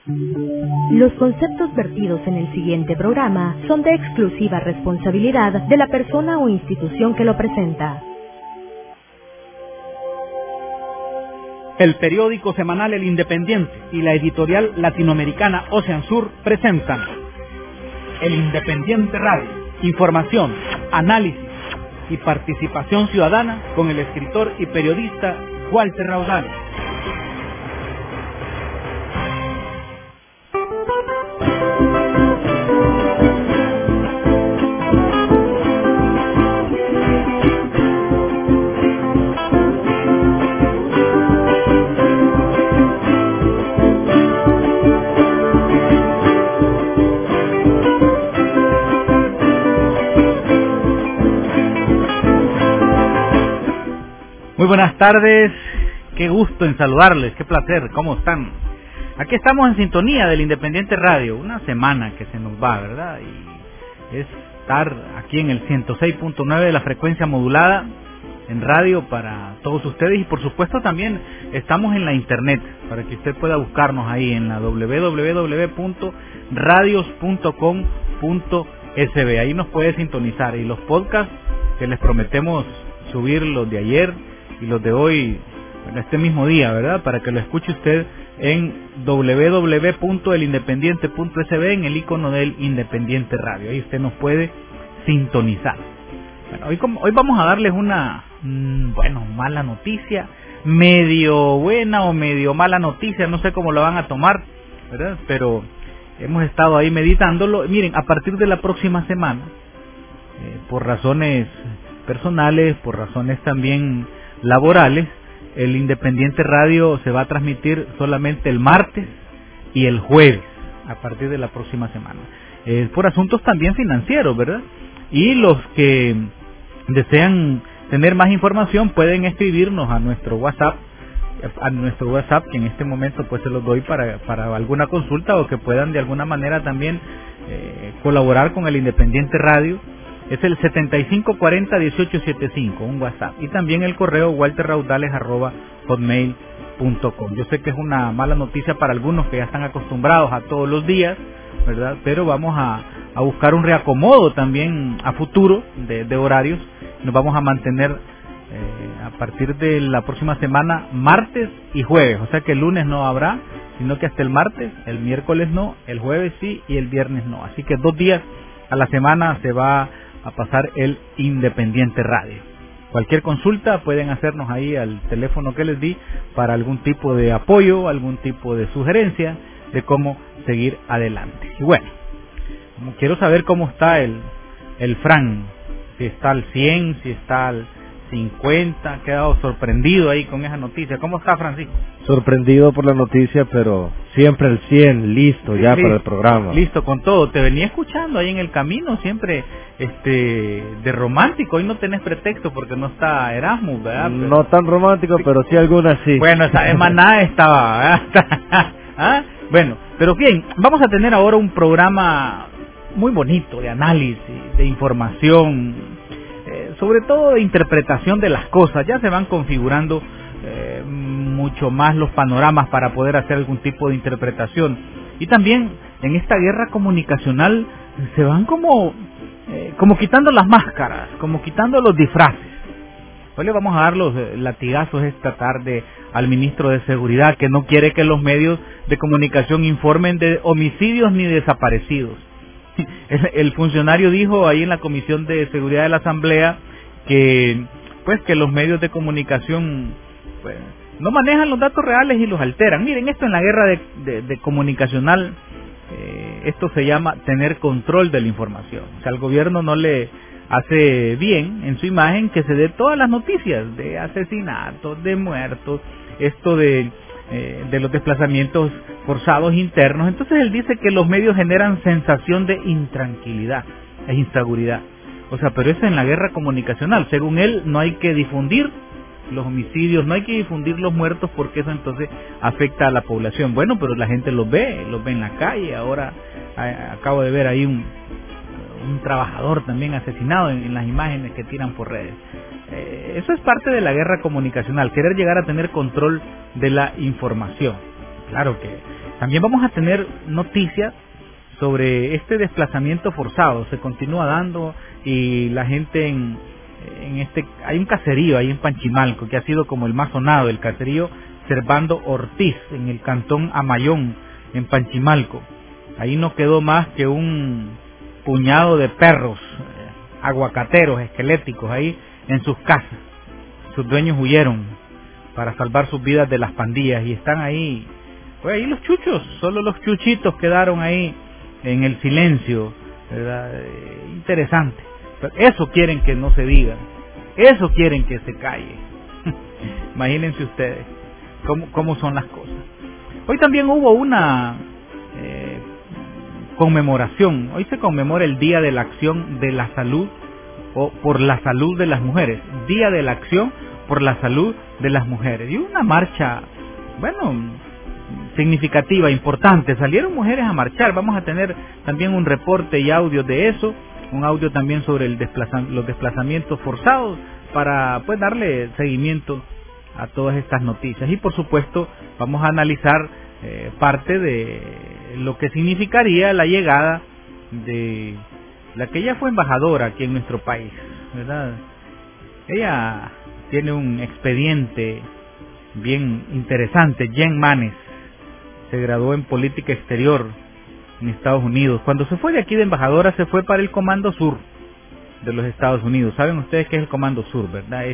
Los conceptos vertidos en el siguiente programa son de exclusiva responsabilidad de la persona o institución que lo presenta. El periódico semanal El Independiente y la editorial latinoamericana Ocean Sur presentan El Independiente Radio. Información, análisis y participación ciudadana con el escritor y periodista Walter Raudales. Muy buenas tardes, qué gusto en saludarles, qué placer, ¿cómo están? Aquí estamos en sintonía del Independiente Radio, una semana que se nos va, ¿verdad? Y es estar aquí en el 106.9 de la frecuencia modulada en radio para todos ustedes y por supuesto también estamos en la internet para que usted pueda buscarnos ahí en la www.radios.com.sb, ahí nos puede sintonizar y los podcasts que les prometemos subir los de ayer y los de hoy, bueno, este mismo día, ¿verdad? Para que lo escuche usted en www.elindependiente.sb en el icono del Independiente Radio. Ahí usted nos puede sintonizar. Bueno, hoy vamos a darles una, mala noticia, medio buena o medio mala noticia, no sé cómo lo van a tomar, ¿verdad? Pero hemos estado ahí meditándolo. Miren, a partir de la próxima semana, por razones personales, por razones también laborales, el Independiente Radio se va a transmitir solamente el martes y el jueves a partir de la próxima semana, por asuntos también financieros, ¿verdad? Y los que desean tener más información pueden escribirnos a nuestro WhatsApp, que en este momento pues se los doy para alguna consulta o que puedan de alguna manera también colaborar con el Independiente Radio. Es el 7540-1875, un WhatsApp. Y también el correo walterraudales@hotmail.com. Yo sé que es una mala noticia para algunos que ya están acostumbrados a todos los días, ¿verdad? Pero vamos a buscar un reacomodo también a futuro de horarios. Nos vamos a mantener a partir de la próxima semana, martes y jueves. O sea que el lunes no habrá, sino que hasta el martes, el miércoles no, el jueves sí y el viernes no. Así que 2 días a la semana se va a pasar el Independiente Radio. Cualquier consulta pueden hacernos ahí al teléfono que les di para algún tipo de apoyo, algún tipo de sugerencia de cómo seguir adelante. Y bueno, quiero saber cómo está el Fran, si está al 100, si está al 50, he quedado sorprendido ahí con esa noticia. ¿Cómo está, Francisco? Sorprendido por la noticia, pero siempre al 100, listo ya para el programa. Listo con todo. Te venía escuchando ahí en el camino, siempre de romántico. Hoy no tenés pretexto porque no está Erasmus, ¿verdad? No tan romántico, pero sí algunas sí. Bueno, esa de Maná estaba, ¿verdad? ¿Ah? Bueno, pero bien, vamos a tener ahora un programa muy bonito de análisis, de información, sobre todo de interpretación de las cosas. Ya se van configurando mucho más los panoramas para poder hacer algún tipo de interpretación. Y también en esta guerra comunicacional se van como quitando las máscaras, como quitando los disfraces. Hoy le vamos a dar los latigazos esta tarde al ministro de Seguridad, que no quiere que los medios de comunicación informen de homicidios ni desaparecidos. El funcionario dijo ahí en la Comisión de Seguridad de la Asamblea que los medios de comunicación no manejan los datos reales y los alteran. Miren, esto en la guerra de comunicacional, esto se llama tener control de la información. O sea, al gobierno no le hace bien en su imagen que se dé todas las noticias de asesinatos, de muertos, esto de los desplazamientos forzados internos. Entonces él dice que los medios generan sensación de intranquilidad e inseguridad. O sea, pero eso en la guerra comunicacional. Según él, no hay que difundir los homicidios, no hay que difundir los muertos porque eso entonces afecta a la población. Bueno, pero la gente los ve en la calle. Ahora acabo de ver ahí un trabajador también asesinado en las imágenes que tiran por redes. Eso es parte de la guerra comunicacional, querer llegar a tener control de la información. Claro que también vamos a tener noticias sobre este desplazamiento forzado. Se continúa dando y la gente hay un caserío ahí en Panchimalco que ha sido como el más sonado, el caserío Servando Ortiz, en el cantón Amayón, en Panchimalco. Ahí no quedó más que un puñado de perros aguacateros, esqueléticos, ahí en sus casas. Sus dueños huyeron para salvar sus vidas de las pandillas y están ahí, pues ahí los chuchos, solo los chuchitos quedaron ahí en el silencio, ¿verdad? Interesante. Pero eso quieren que no se diga, eso quieren que se calle. Imagínense ustedes cómo son las cosas. Hoy también hubo una conmemoración. Hoy se conmemora el Día de la Acción de la Salud o por la Salud de las Mujeres. Día de la Acción por la Salud de las Mujeres. Y una marcha, significativa, importante. Salieron mujeres a marchar. Vamos a tener también un reporte y audio de eso. Un audio también sobre los desplazamientos forzados para pues darle seguimiento a todas estas noticias. Y por supuesto vamos a analizar parte de lo que significaría la llegada de la que ya fue embajadora aquí en nuestro país, ¿verdad? Ella tiene un expediente bien interesante. Jen Manes se graduó en política exterior en Estados Unidos. Cuando se fue de aquí de embajadora se fue para el Comando Sur de los Estados Unidos. Saben ustedes qué es el Comando Sur, ¿verdad?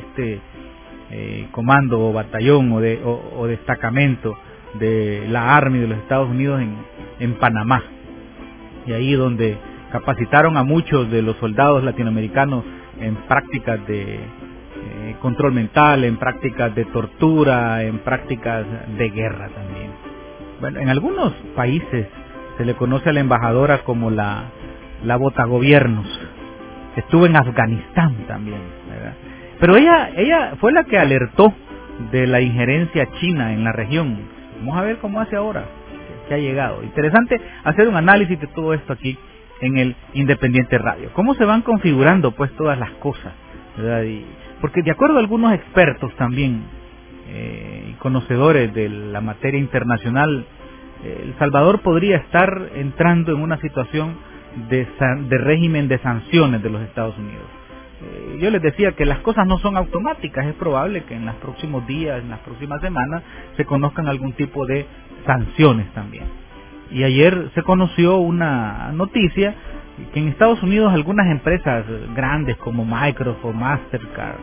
Comando o batallón o destacamento de la Army de los Estados Unidos en Panamá, y ahí donde capacitaron a muchos de los soldados latinoamericanos en prácticas de control mental, en prácticas de tortura, en prácticas de guerra también. Bueno, en algunos países se le conoce a la embajadora como la botagobiernos. Estuvo en Afganistán también, ¿verdad? Pero ella fue la que alertó de la injerencia china en la región. Vamos a ver cómo hace ahora que ha llegado. Interesante hacer un análisis de todo esto aquí en el Independiente Radio. Cómo se van configurando pues todas las cosas, ¿verdad? Porque de acuerdo a algunos expertos también y conocedores de la materia internacional, El Salvador podría estar entrando en una situación de régimen de sanciones de los Estados Unidos. Yo les decía que las cosas no son automáticas. Es probable que en los próximos días, en las próximas semanas, se conozcan algún tipo de sanciones también. Y ayer se conoció una noticia que en Estados Unidos algunas empresas grandes como Microsoft, Mastercard,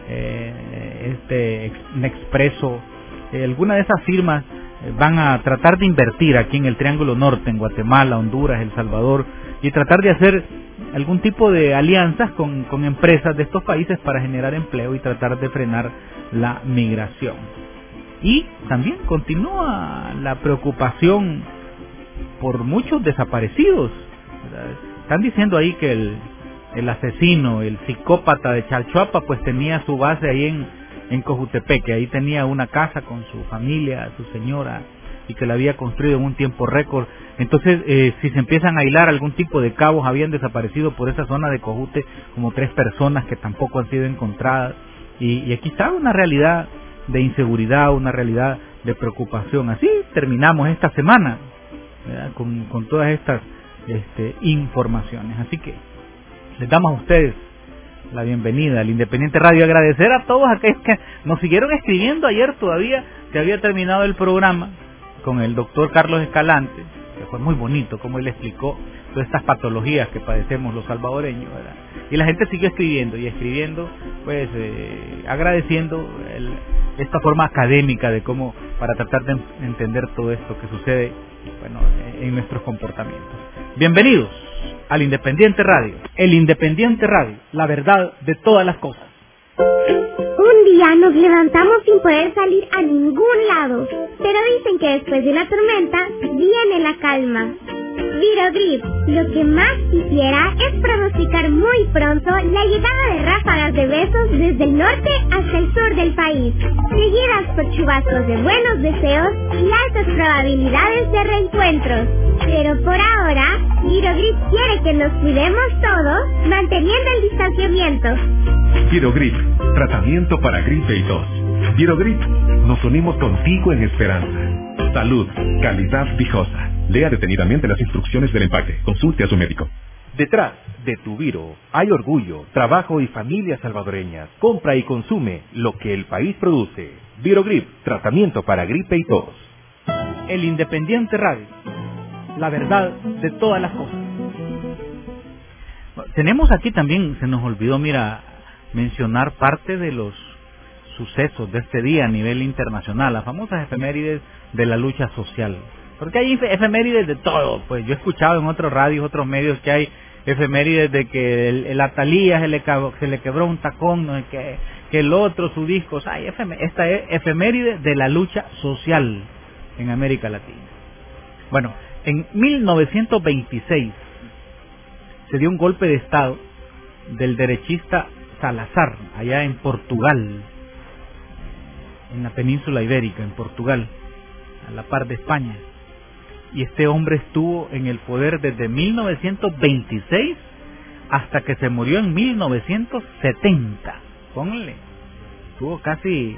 Nespresso, algunas de esas firmas van a tratar de invertir aquí en el Triángulo Norte, en Guatemala, Honduras, El Salvador, y tratar de hacer algún tipo de alianzas con empresas de estos países para generar empleo y tratar de frenar la migración. Y también continúa la preocupación por muchos desaparecidos. Están diciendo ahí que el asesino, el psicópata de Chalchuapa, pues tenía su base ahí en Cojutepeque. Ahí tenía una casa con su familia, su señora, y que la había construido en un tiempo récord. Entonces, si se empiezan a hilar algún tipo de cabos, habían desaparecido por esa zona de Cojute como 3 personas que tampoco han sido encontradas. Y aquí está una realidad de inseguridad, una realidad de preocupación. Así terminamos esta semana, ¿verdad? Con todas estas informaciones. Así que les damos a ustedes la bienvenida al Independiente Radio. Agradecer a todos aquellos que nos siguieron escribiendo. Ayer todavía se había terminado el programa con el doctor Carlos Escalante, que fue muy bonito como él explicó todas estas patologías que padecemos los salvadoreños, ¿verdad? Y la gente siguió escribiendo, pues agradeciendo esta forma académica de cómo, para tratar de entender todo esto que sucede, bueno, en nuestros comportamientos. Bienvenidos al Independiente Radio. El Independiente Radio, la verdad de todas las cosas. Un día nos levantamos sin poder salir a ningún lado, pero dicen que después de una tormenta viene la calma. Virogrip, lo que más quisiera es pronosticar muy pronto la llegada de ráfagas de besos desde el norte hasta el sur del país, seguidas por chubascos de buenos deseos y altas probabilidades de reencuentros. Pero por ahora, Virogrip quiere que nos cuidemos todos, manteniendo el distanciamiento. Virogrip, tratamiento para gripe y tos. Virogrip, nos unimos contigo en esperanza. Salud, calidad Vijosa. Lea detenidamente las instrucciones del empaque. Consulte a su médico. Detrás de tu Viro hay orgullo, trabajo y familias salvadoreñas. Compra y consume lo que el país produce. Virogrip, tratamiento para gripe y tos. El Independiente Radio, la verdad de todas las cosas. Tenemos aquí también, se nos olvidó, mencionar parte de los sucesos de este día a nivel internacional, las famosas efemérides de la lucha social. Porque hay efemérides de todo, pues yo he escuchado en otros radios, otros medios que hay efemérides de que el Atalía se le quebró un tacón, ¿no? que el otro, su disco, esta es efeméride de la lucha social en América Latina. Bueno, en 1926 se dio un golpe de Estado del derechista Salazar, allá en Portugal, en la península ibérica, en Portugal, a la par de España. Y este hombre estuvo en el poder desde 1926 hasta que se murió en 1970. Pónganle, estuvo casi,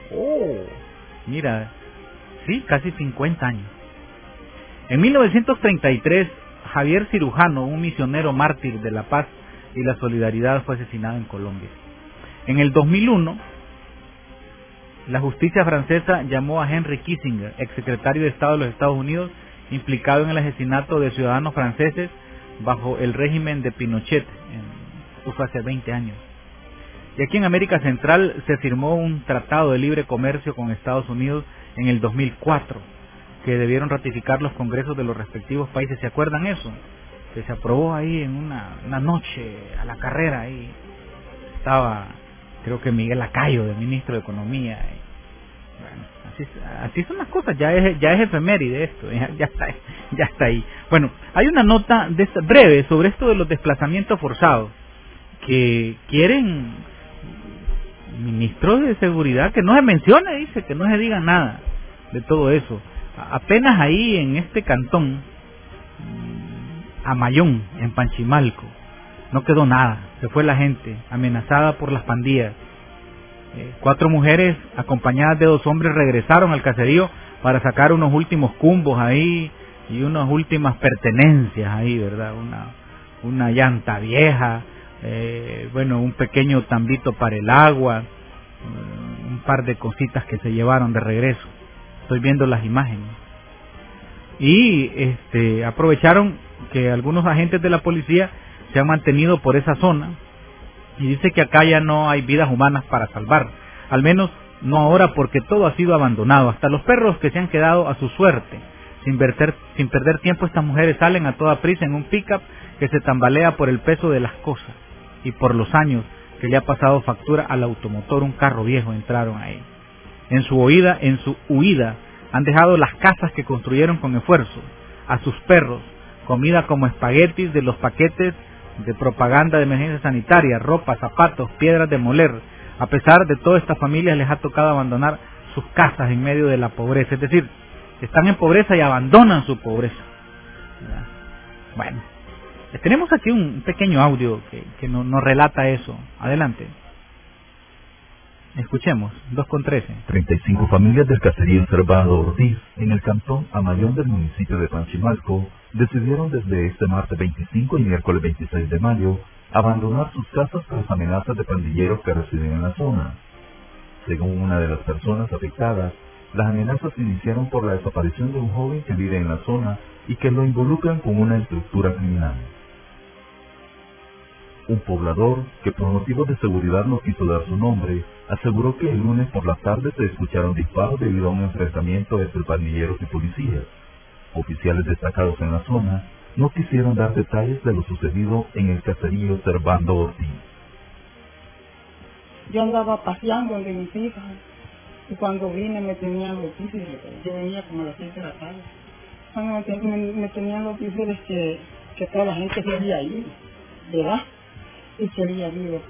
casi 50 años. En 1933, Javier Cirujano, un misionero mártir de la paz y la solidaridad, fue asesinado en Colombia. En el 2001, la justicia francesa llamó a Henry Kissinger, exsecretario de Estado de los Estados Unidos, implicado en el asesinato de ciudadanos franceses bajo el régimen de Pinochet, fue hace 20 años. Y aquí en América Central se firmó un tratado de libre comercio con Estados Unidos en el 2004, que debieron ratificar los congresos de los respectivos países. ¿Se acuerdan eso? Que se aprobó ahí en una noche a la carrera. Ahí estaba, creo que Miguel Lacayo, de ministro de Economía. Bueno, así son las cosas. Ya es efeméride esto. Ya está ahí. Bueno, hay una nota breve sobre esto de los desplazamientos forzados que quieren ministros de seguridad que no se mencione, dice, que no se diga nada de todo eso. Apenas ahí en este cantón, Amayón, en Panchimalco, no quedó nada, se fue la gente amenazada por las pandillas. 4 mujeres acompañadas de 2 hombres regresaron al caserío para sacar unos últimos cumbos ahí y unas últimas pertenencias ahí, ¿verdad? Una llanta vieja, un pequeño tambito para el agua, un par de cositas que se llevaron de regreso. Estoy viendo las imágenes. Y aprovecharon que algunos agentes de la policía se han mantenido por esa zona y dice que acá ya no hay vidas humanas para salvar, al menos no ahora, porque todo ha sido abandonado, hasta los perros que se han quedado a su suerte. Sin perder tiempo, estas mujeres salen a toda prisa en un pick-up que se tambalea por el peso de las cosas y por los años que le ha pasado factura al automotor. Un carro viejo entraron ahí. En su huida han dejado las casas que construyeron con esfuerzo, a sus perros, comida como espaguetis de los paquetes de propaganda de emergencia sanitaria, ropa, zapatos, piedras de moler. A pesar de todo, estas familias les ha tocado abandonar sus casas en medio de la pobreza. Es decir, están en pobreza y abandonan su pobreza. ¿Verdad? Bueno, tenemos aquí un pequeño audio que nos relata eso. Adelante. Escuchemos, 2:13. 35 familias del caserío Servando Ortiz, en el cantón Amayón del municipio de Panchimalco, decidieron desde este martes 25 y miércoles 26 de mayo abandonar sus casas tras amenazas de pandilleros que residen en la zona. Según una de las personas afectadas, las amenazas se iniciaron por la desaparición de un joven que vive en la zona y que lo involucran con una estructura criminal. Un poblador, que por motivos de seguridad no quiso dar su nombre, aseguró que el lunes por la tarde se escucharon disparos debido a un enfrentamiento entre pandilleros y policías. Oficiales destacados en la zona no quisieron dar detalles de lo sucedido en el caserío Servando Ortiz. Yo andaba paseando de mis hijas y cuando vine me tenían noticias. Yo venía como a las 6 de la tarde. Cuando me tenían noticias que toda la gente se había ido, ¿verdad? Y se había habido,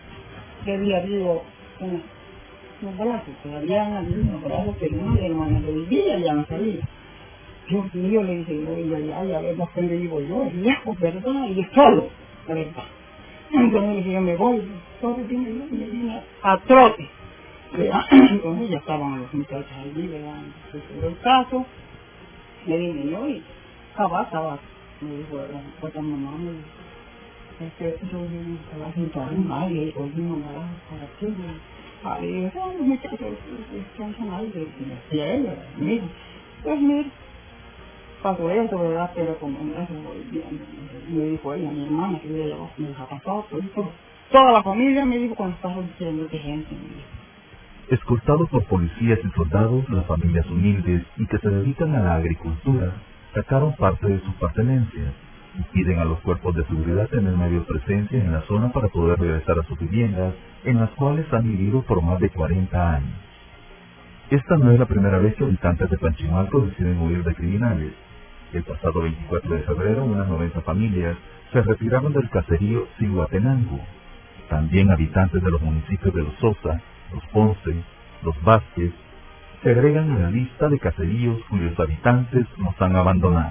unos brazos, que habían habido unos brazos que no, hermano, lo vivía y ya no salía. Dios mío, le dije, a ver, ¿dónde vivo yo? Es lejos, ¿verdad? Y es solo, la verdad. Entonces le dije, yo me voy, todo tiene, me vine a trote. Entonces ya estaban los muchachos allí, ¿verdad? Sucedió el caso, le dije yo, y estaba, me dijo, otra mamá, me dijo, es que yo estaba sentado en un baile, hoy no me va para aquí, ahí, los muchachos descansan ahí, y a él, mira, pues mira, pasó eso, ¿verdad? Pero como eso, me dijo ella, mi hermana, que ella me ha pasado, pues, toda la familia me dijo cuando estaba diciendo que gente, me dijo. Escoltados por policías y soldados, las familias humildes y que se dedican a la agricultura sacaron parte de sus pertenencias y piden a los cuerpos de seguridad tener mayor presencia en la zona para poder regresar a sus viviendas, en las cuales han vivido por más de 40 años. Esta no es la primera vez que habitantes de Panchimalco deciden huir de criminales. El pasado 24 de febrero, unas 90 familias se retiraron del caserío Cihuatenango. También habitantes de los municipios de Los Sosa, Los Ponce, Los Vázquez, se agregan a la lista de caseríos cuyos habitantes nos han abandonado.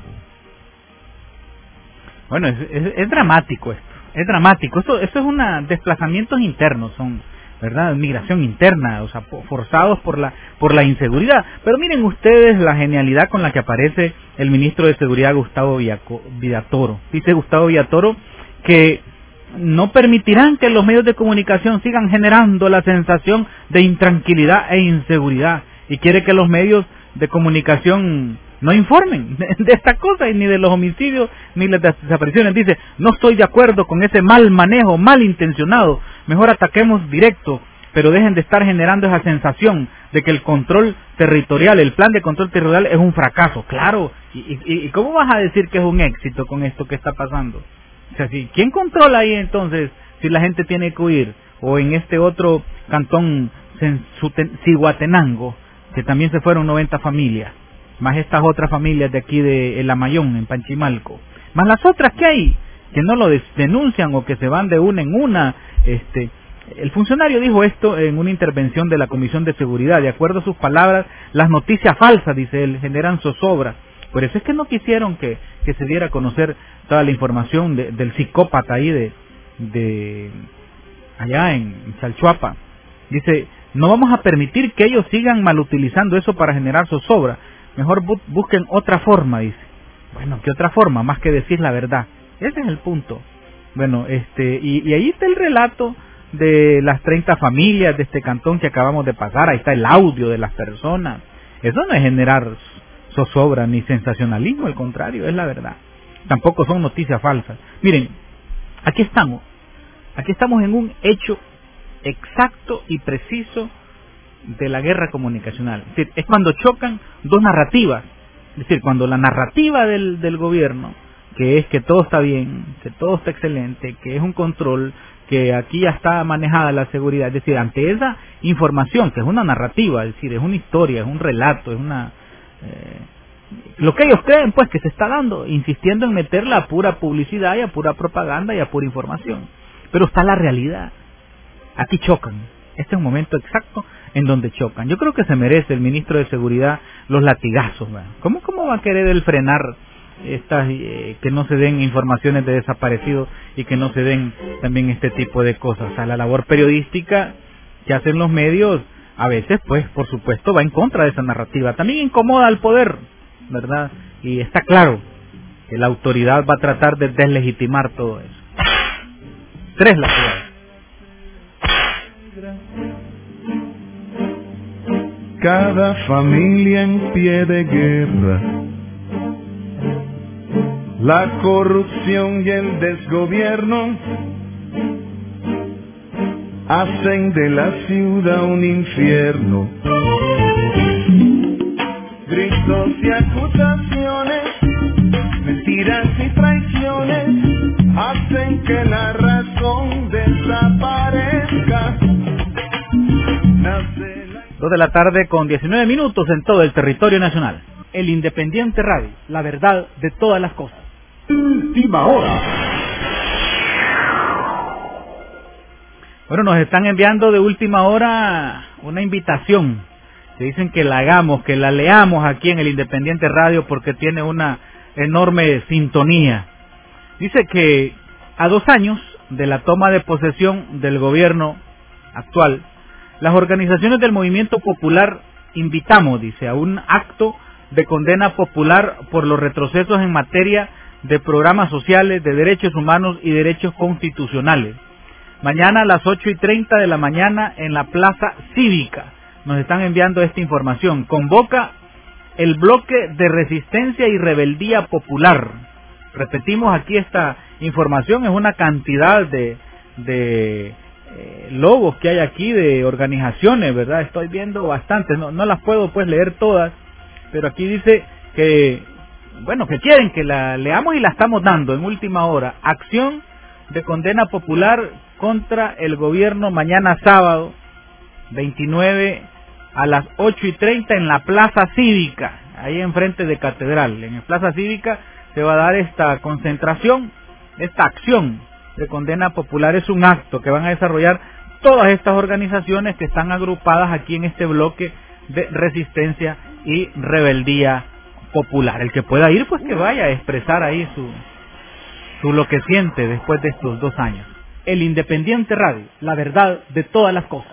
Bueno, es dramático esto, es dramático. Esto es desplazamientos internos, son, ¿verdad? Migración interna, o sea, forzados por la inseguridad. Pero miren ustedes la genialidad con la que aparece el ministro de Seguridad, Gustavo Villatoro. Dice Gustavo Villatoro que no permitirán que los medios de comunicación sigan generando la sensación de intranquilidad e inseguridad, y quiere que los medios de comunicación no informen de esta cosa, ni de los homicidios ni las desapariciones. Dice, no estoy de acuerdo con ese mal manejo, malintencionado, mejor ataquemos directo, pero dejen de estar generando esa sensación de que el control territorial, el plan de control territorial es un fracaso. Claro, ¿y cómo vas a decir que es un éxito con esto que está pasando? O sea, ¿quién controla ahí entonces si la gente tiene que huir? O en este otro cantón, Cihuatenango, que también se fueron 90 familias, más estas otras familias de aquí de El Amayón, en Panchimalco, más las otras que hay, que no lo denuncian o que se van de una en una. El funcionario dijo esto en una intervención de la Comisión de Seguridad. De acuerdo a sus palabras, las noticias falsas, dice él, generan zozobra. Por eso es que no quisieron que se diera a conocer toda la información del psicópata ahí de allá en Chalchuapa. Dice, no vamos a permitir que ellos sigan malutilizando eso para generar zozobra. Mejor busquen otra forma, dice. Bueno, ¿qué otra forma? Más que decir la verdad. Ese es el punto. Bueno, y ahí está el relato de las 30 familias de este cantón que acabamos de pasar. Ahí está el audio de las personas. Eso no es generar zozobra ni sensacionalismo, al contrario, es la verdad. Tampoco son noticias falsas. Miren, aquí estamos en un hecho exacto y preciso de la guerra comunicacional. Es decir, es cuando chocan dos narrativas. Es decir, cuando la narrativa del gobierno, que es que todo está bien, que todo está excelente, que es un control, que aquí ya está manejada la seguridad, es decir, ante esa información, que es una narrativa, es decir, es una historia, es un relato, es una... lo que ellos creen, pues, que se está dando, insistiendo en meterla a pura publicidad y a pura propaganda y a pura información. Pero está la realidad. Aquí chocan. Este es un momento exacto en donde chocan. Yo creo que se merece el ministro de Seguridad los latigazos, ¿verdad? ¿Cómo va a querer él frenar estas que no se den informaciones de desaparecidos y que no se den también este tipo de cosas? O sea, la labor periodística que hacen los medios a veces, pues, por supuesto, va en contra de esa narrativa. También incomoda al poder, ¿verdad? Y está claro que la autoridad va a tratar de deslegitimar todo eso. 3 la ciudad. Cada familia en pie de guerra, la corrupción y el desgobierno hacen de la ciudad un infierno. Gritos y acusaciones, mentiras y traiciones hacen que la razón desaparezca. 2 de la tarde con 19 minutos en todo el territorio nacional. El Independiente Radio, la verdad de todas las cosas. Última hora. Bueno, nos están enviando de última hora una invitación. Que dicen que la hagamos, que la leamos aquí en el Independiente Radio porque tiene una enorme sintonía. Dice que a 2 años de la toma de posesión del gobierno actual, las organizaciones del movimiento popular invitamos, dice, a un acto de condena popular por los retrocesos en materia de programas sociales, de derechos humanos y derechos constitucionales. Mañana a las 8:30 de la mañana en la Plaza Cívica. Nos están enviando esta información. Convoca el bloque de resistencia y rebeldía popular. Repetimos aquí esta información, es una cantidad de logos que hay aquí, de organizaciones, ¿verdad? Estoy viendo bastantes, no las puedo pues leer todas, pero aquí dice que, bueno, que quieren que la leamos y la estamos dando en última hora. Acción de condena popular contra el gobierno mañana sábado 29 a las 8:30 en la Plaza Cívica, ahí enfrente de Catedral. En la Plaza Cívica se va a dar esta concentración, esta acción de condena popular. Es un acto que van a desarrollar todas estas organizaciones que están agrupadas aquí en este bloque de resistencia y rebeldía popular. El que pueda ir, pues que vaya a expresar ahí su lo que siente después de estos 2 años. El Independiente Radio, la verdad de todas las cosas.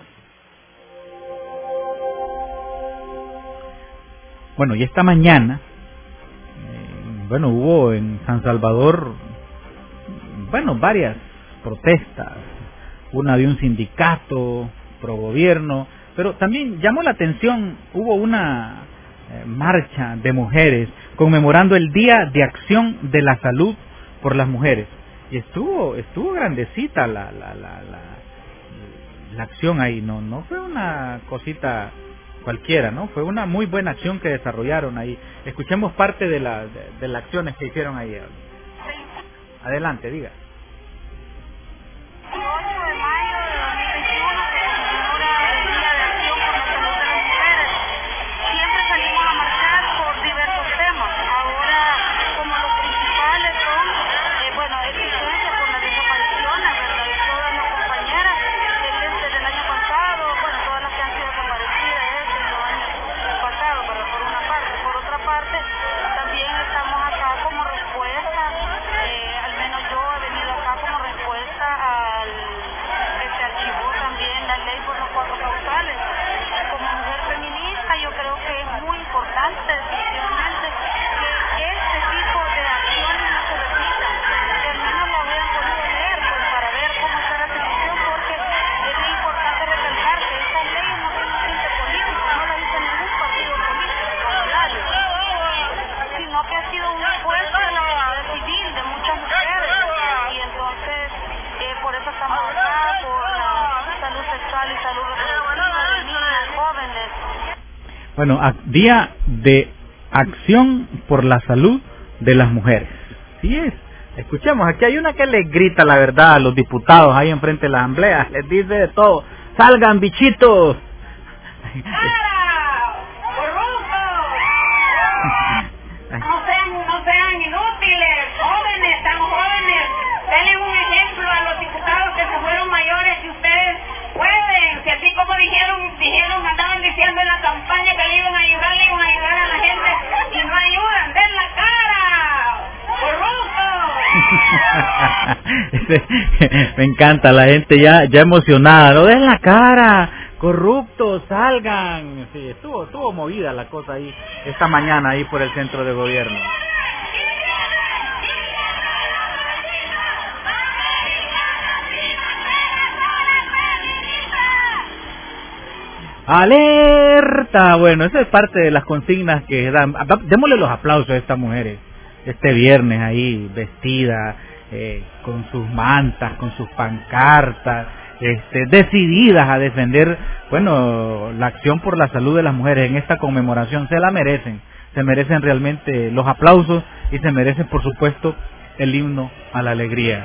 Bueno, y esta mañana, hubo en San Salvador, varias protestas, una de un sindicato pro gobierno, pero también llamó la atención, hubo una marcha de mujeres conmemorando el Día de Acción de la Salud por las Mujeres, y estuvo grandecita la acción ahí, no fue una cosita cualquiera, ¿no? Fue una muy buena acción que desarrollaron ahí. Escuchemos parte de las acciones que hicieron ayer. Adelante, diga. El 8 de mayo de 2021 se conmemora el Día de Acción por la Salud de las Mujeres. Siempre salimos a marchar por diversos temas. Ahora, como los principales son, exigencia por las desapariciones, ¿verdad? De todas las compañeras desde el año pasado, todas las que han sido desaparecidas los años pasados, pero por una parte. Por otra parte, también estamos acá como respuesta, al menos yo he venido acá como respuesta al que se archivó también la ley por los 4 causales. Como mujer feminista yo creo que es muy importante definitivamente que este tipo de acciones no se repitan, que al menos lo hayan podido leer para ver cómo está la situación, porque es muy importante recalcar que estas leyes no tienen un tinte político, no las hizo ningún partido político, al contrario, sino que ha sido un esfuerzo de la sociedad civil, de muchas mujeres, y entonces por eso estamos acá, por la salud sexual y salud reproductiva de niñas, jóvenes. Bueno, Día de Acción por la Salud de las Mujeres. Sí es. Escuchemos, aquí hay una que le grita la verdad a los diputados ahí enfrente de la asamblea, les dice de todo: ¡salgan, bichitos! No sean inútiles, jóvenes, tan jóvenes. Denle un ejemplo a los diputados que se fueron mayores, si ustedes pueden, si así como dijeron, andaban diciendo en la campaña que le iban a ayudar a la gente y no ayudan, den la cara, corruptos. Me encanta, la gente ya emocionada, no den la cara, corruptos, salgan. Sí, estuvo movida la cosa ahí esta mañana ahí por el centro de gobierno. ¡Alerta! Bueno, esa es parte de las consignas que dan. Démosle los aplausos a estas mujeres este viernes ahí vestidas, con sus mantas, con sus pancartas, decididas a defender, la acción por la salud de las mujeres en esta conmemoración. Se merecen realmente los aplausos y se merecen, por supuesto, el himno a la alegría.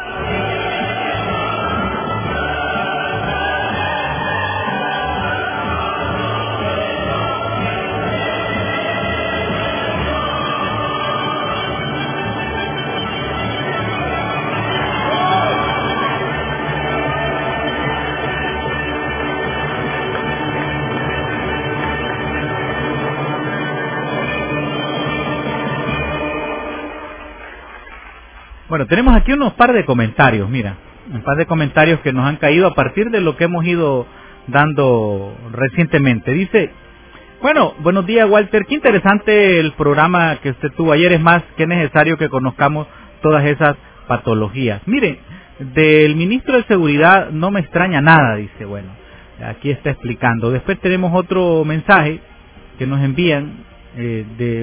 Bueno, tenemos aquí unos par de comentarios, mira, un par de comentarios que nos han caído a partir de lo que hemos ido dando recientemente. Dice, bueno, buenos días Walter, qué interesante el programa que usted tuvo ayer, es más que necesario que conozcamos todas esas patologías. Mire, del ministro de Seguridad no me extraña nada, dice, bueno, aquí está explicando. Después tenemos otro mensaje que nos envían de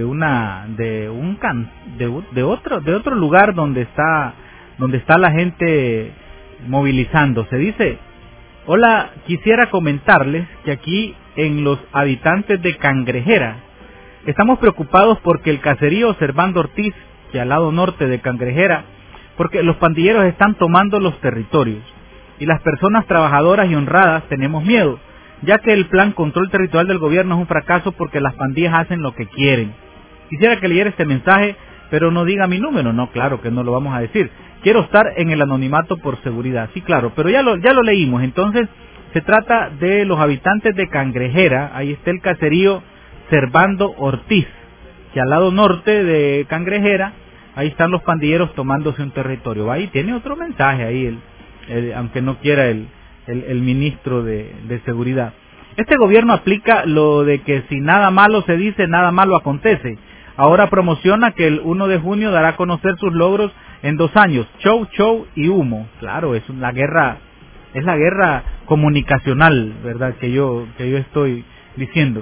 otro lugar donde está la gente movilizándose. Dice, hola, quisiera comentarles que aquí en los habitantes de Cangrejera estamos preocupados porque el caserío Servando Ortiz, que al lado norte de Cangrejera, porque los pandilleros están tomando los territorios y las personas trabajadoras y honradas tenemos miedo, ya que el plan control territorial del gobierno es un fracaso porque las pandillas hacen lo que quieren. Quisiera que leyera este mensaje, pero no diga mi número. No, claro que no lo vamos a decir. Quiero estar en el anonimato por seguridad. Sí, claro, pero ya lo leímos. Entonces, se trata de los habitantes de Cangrejera. Ahí está el caserío Servando Ortiz, que al lado norte de Cangrejera, ahí están los pandilleros tomándose un territorio. Ahí tiene otro mensaje ahí, aunque no quiera el ministro de Seguridad. Este gobierno aplica lo de que si nada malo se dice, nada malo acontece. Ahora promociona que el 1 de junio dará a conocer sus logros en 2 años. Show y humo. Claro, es la guerra comunicacional, ¿verdad? Que yo estoy diciendo.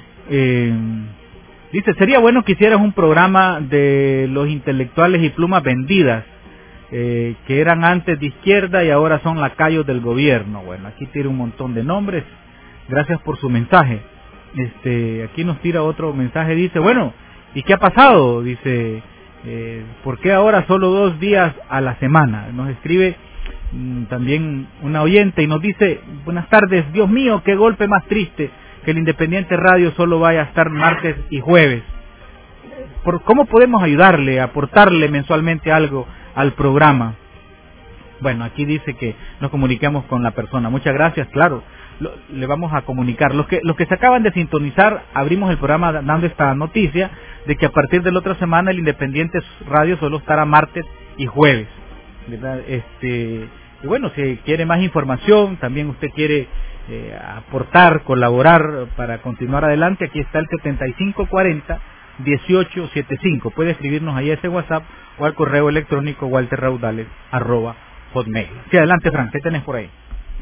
Dice, sería bueno que hicieras un programa de los intelectuales y plumas vendidas, que eran antes de izquierda y ahora son lacayos del gobierno. Bueno, aquí tira un montón de nombres. Gracias por su mensaje. Aquí nos tira otro mensaje, dice, bueno, ¿y qué ha pasado? Dice, ¿por qué ahora solo 2 días a la semana? Nos escribe también una oyente y nos dice, buenas tardes, Dios mío, qué golpe más triste, que el Independiente Radio solo vaya a estar martes y jueves. ¿Cómo podemos ayudarle, aportarle mensualmente algo al programa? Bueno, aquí dice que nos comuniquemos con la persona. Muchas gracias, claro, le vamos a comunicar. Los que se acaban de sintonizar, abrimos el programa dando esta noticia de que a partir de la otra semana el Independiente Radio solo estará martes y jueves, ¿verdad? Y bueno, si quiere más información, también usted quiere aportar, colaborar para continuar adelante, aquí está el 7540-1875. Puede escribirnos ahí a ese WhatsApp o al correo electrónico walterraudales@hotmail. Sí, adelante, Frank, ¿qué tenés por ahí?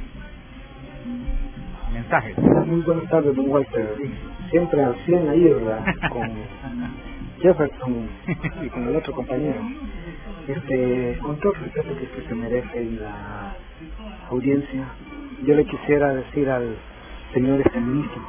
Mensajes. Muy buenas tardes, don Walter. Siempre al 100 ahí, ¿verdad? Con Jefferson y con el otro compañero. Con todo el respeto que se merece la audiencia, yo le quisiera decir al señor ministro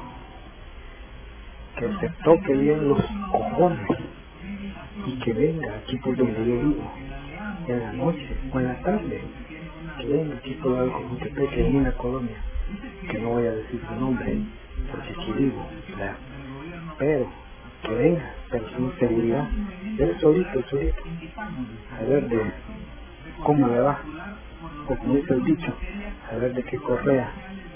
que se toque bien los cojones y que venga aquí por donde yo vivo, en la noche o en la tarde, que venga aquí por el Cojutepeque, que es una colonia, que no voy a decir su nombre, porque aquí vivo, ¿verdad? Pero que venga, pero sin seguridad, él solito, a ver de cómo le va, o como dice el dicho, a ver de qué correa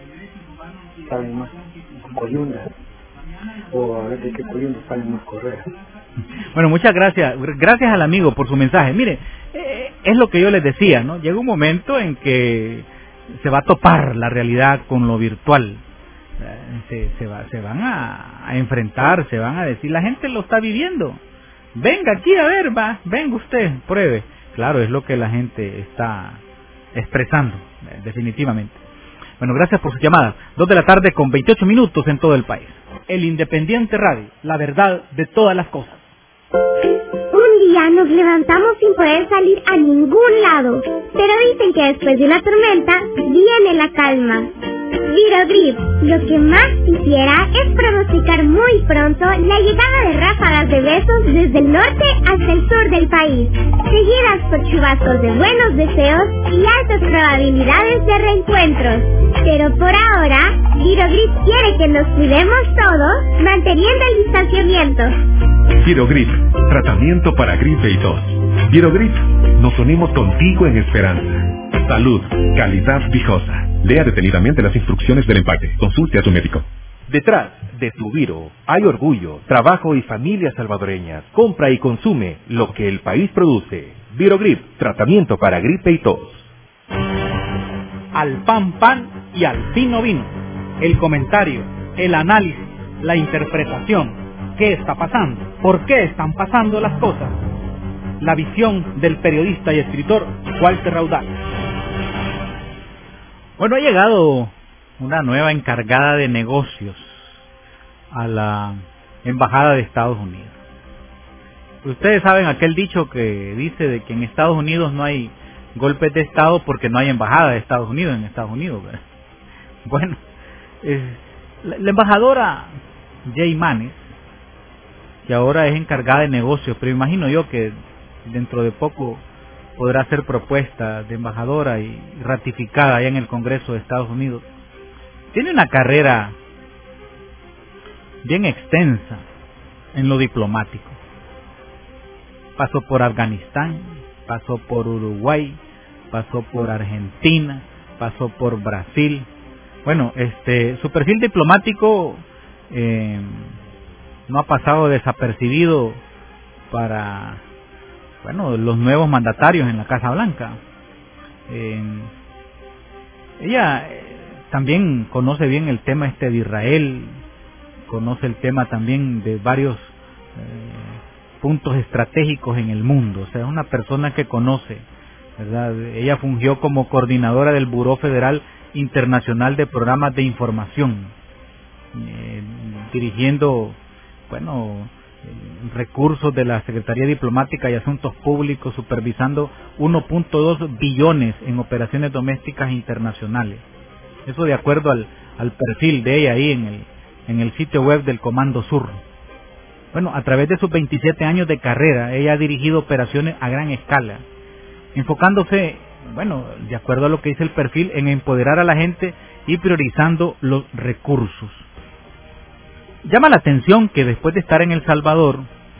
salen más coyundas, o a ver de qué coyundas salen más correas. Bueno, muchas gracias al amigo por su mensaje. Mire, es lo que yo les decía, ¿no? Llega un momento en que se va a topar la realidad con lo virtual. Se van a enfrentar, se van a decir, la gente lo está viviendo. Venga aquí a ver, venga usted, pruebe. Claro, es lo que la gente está expresando, definitivamente. Bueno, gracias por su llamada. 2:28 p.m. en todo el país. El Independiente Radio, la verdad de todas las cosas. Un día nos levantamos sin poder salir a ningún lado, pero dicen que después de una tormenta viene la calma. Virogrip, lo que más quisiera es pronosticar muy pronto la llegada de ráfagas de besos desde el norte hasta el sur del país, seguidas por chubascos de buenos deseos y altas probabilidades de reencuentros. Pero por ahora, Virogrip quiere que nos cuidemos todos, manteniendo el distanciamiento. Virogrip, tratamiento para gripe y tos. Virogrip, nos unimos contigo en esperanza. Salud, calidad Vijosa. Lea detenidamente las instrucciones del empaque. Consulte a su médico. Detrás de tu Viro hay orgullo, trabajo y familias salvadoreñas. Compra y consume lo que el país produce. Virogrip, tratamiento para gripe y tos. Al pan y al vino. el comentario, el análisis, la interpretación. ¿Qué está pasando? ¿Por qué están pasando las cosas? La visión del periodista y escritor Walter Raudal. Bueno, ha llegado una nueva encargada de negocios a la Embajada de Estados Unidos. Ustedes saben aquel dicho que dice de que en Estados Unidos no hay golpes de Estado porque no hay embajada de Estados Unidos en Estados Unidos, ¿verdad? Bueno, la embajadora Jay Manes, que ahora es encargada de negocios, pero imagino yo que dentro de poco podrá ser propuesta de embajadora y ratificada allá en el Congreso de Estados Unidos, tiene una carrera bien extensa en lo diplomático. Pasó por Afganistán, pasó por Uruguay, pasó por Argentina, pasó por Brasil. Bueno, su perfil diplomático no ha pasado desapercibido para, bueno, los nuevos mandatarios en la Casa Blanca. Ella también conoce bien el tema de Israel, conoce el tema también de varios puntos estratégicos en el mundo. O sea, es una persona que conoce, ¿verdad? Ella fungió como coordinadora del Buró Federal Internacional de Programas de Información, dirigiendo, bueno, recursos de la Secretaría Diplomática y Asuntos Públicos, supervisando 1.2 billones en operaciones domésticas internacionales. Eso de acuerdo al perfil de ella ahí en el sitio web del Comando Sur. Bueno, a través de sus 27 años de carrera, ella ha dirigido operaciones a gran escala, enfocándose, bueno, de acuerdo a lo que dice el perfil, en empoderar a la gente y priorizando los recursos. Llama la atención que después de estar en El Salvador,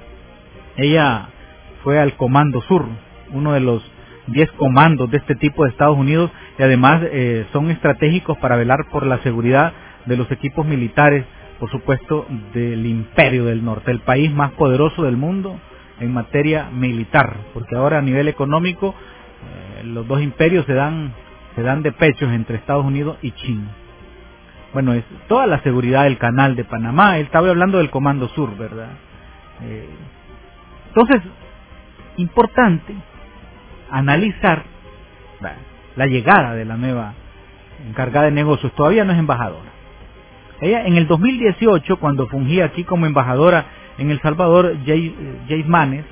ella fue al Comando Sur, uno de los 10 comandos de este tipo de Estados Unidos, y además son estratégicos para velar por la seguridad de los equipos militares, por supuesto, del Imperio del Norte, el país más poderoso del mundo en materia militar, porque ahora a nivel económico los dos imperios se dan de pechos entre Estados Unidos y China. Bueno, es toda la seguridad del canal de Panamá. Él estaba hablando del Comando Sur, ¿verdad? Entonces, importante analizar la llegada de la nueva encargada de negocios. Todavía no es embajadora. Ella en el 2018, cuando fungía aquí como embajadora en El Salvador, Jay Manes,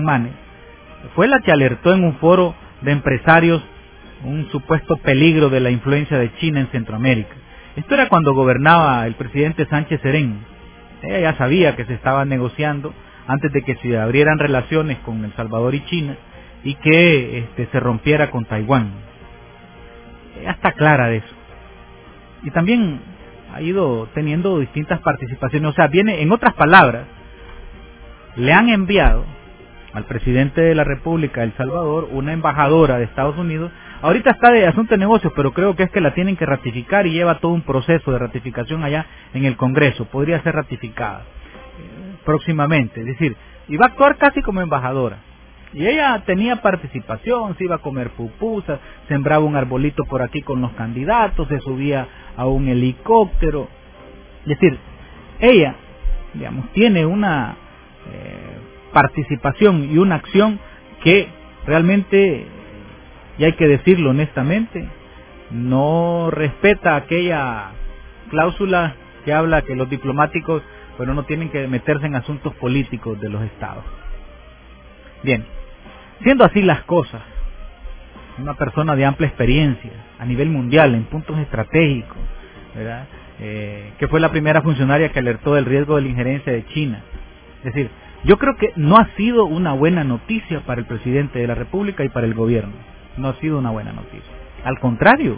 fue la que alertó en un foro de empresarios un supuesto peligro de la influencia de China en Centroamérica. Esto era cuando gobernaba el presidente Sánchez Serén. Ella ya sabía que se estaba negociando antes de que se abrieran relaciones con El Salvador y China y que se rompiera con Taiwán. Ella está clara de eso. Y también ha ido teniendo distintas participaciones. O sea, viene, en otras palabras, le han enviado al presidente de la República de El Salvador una embajadora de Estados Unidos. Ahorita está de asunto de negocios, pero creo que es que la tienen que ratificar y lleva todo un proceso de ratificación allá en el Congreso. Podría ser ratificada próximamente, es decir, y va a actuar casi como embajadora. Y ella tenía participación, se iba a comer pupusas, sembraba un arbolito por aquí con los candidatos, se subía a un helicóptero. Es decir, ella, digamos, tiene una participación y una acción que realmente, y hay que decirlo honestamente, no respeta aquella cláusula que habla que los diplomáticos, bueno, no tienen que meterse en asuntos políticos de los estados. Bien, siendo así las cosas, una persona de amplia experiencia a nivel mundial en puntos estratégicos, ¿verdad? Que fue la primera funcionaria que alertó del riesgo de la injerencia de China. Es decir, yo creo que no ha sido una buena noticia para el presidente de la República y para el gobierno. No ha sido una buena noticia. Al contrario,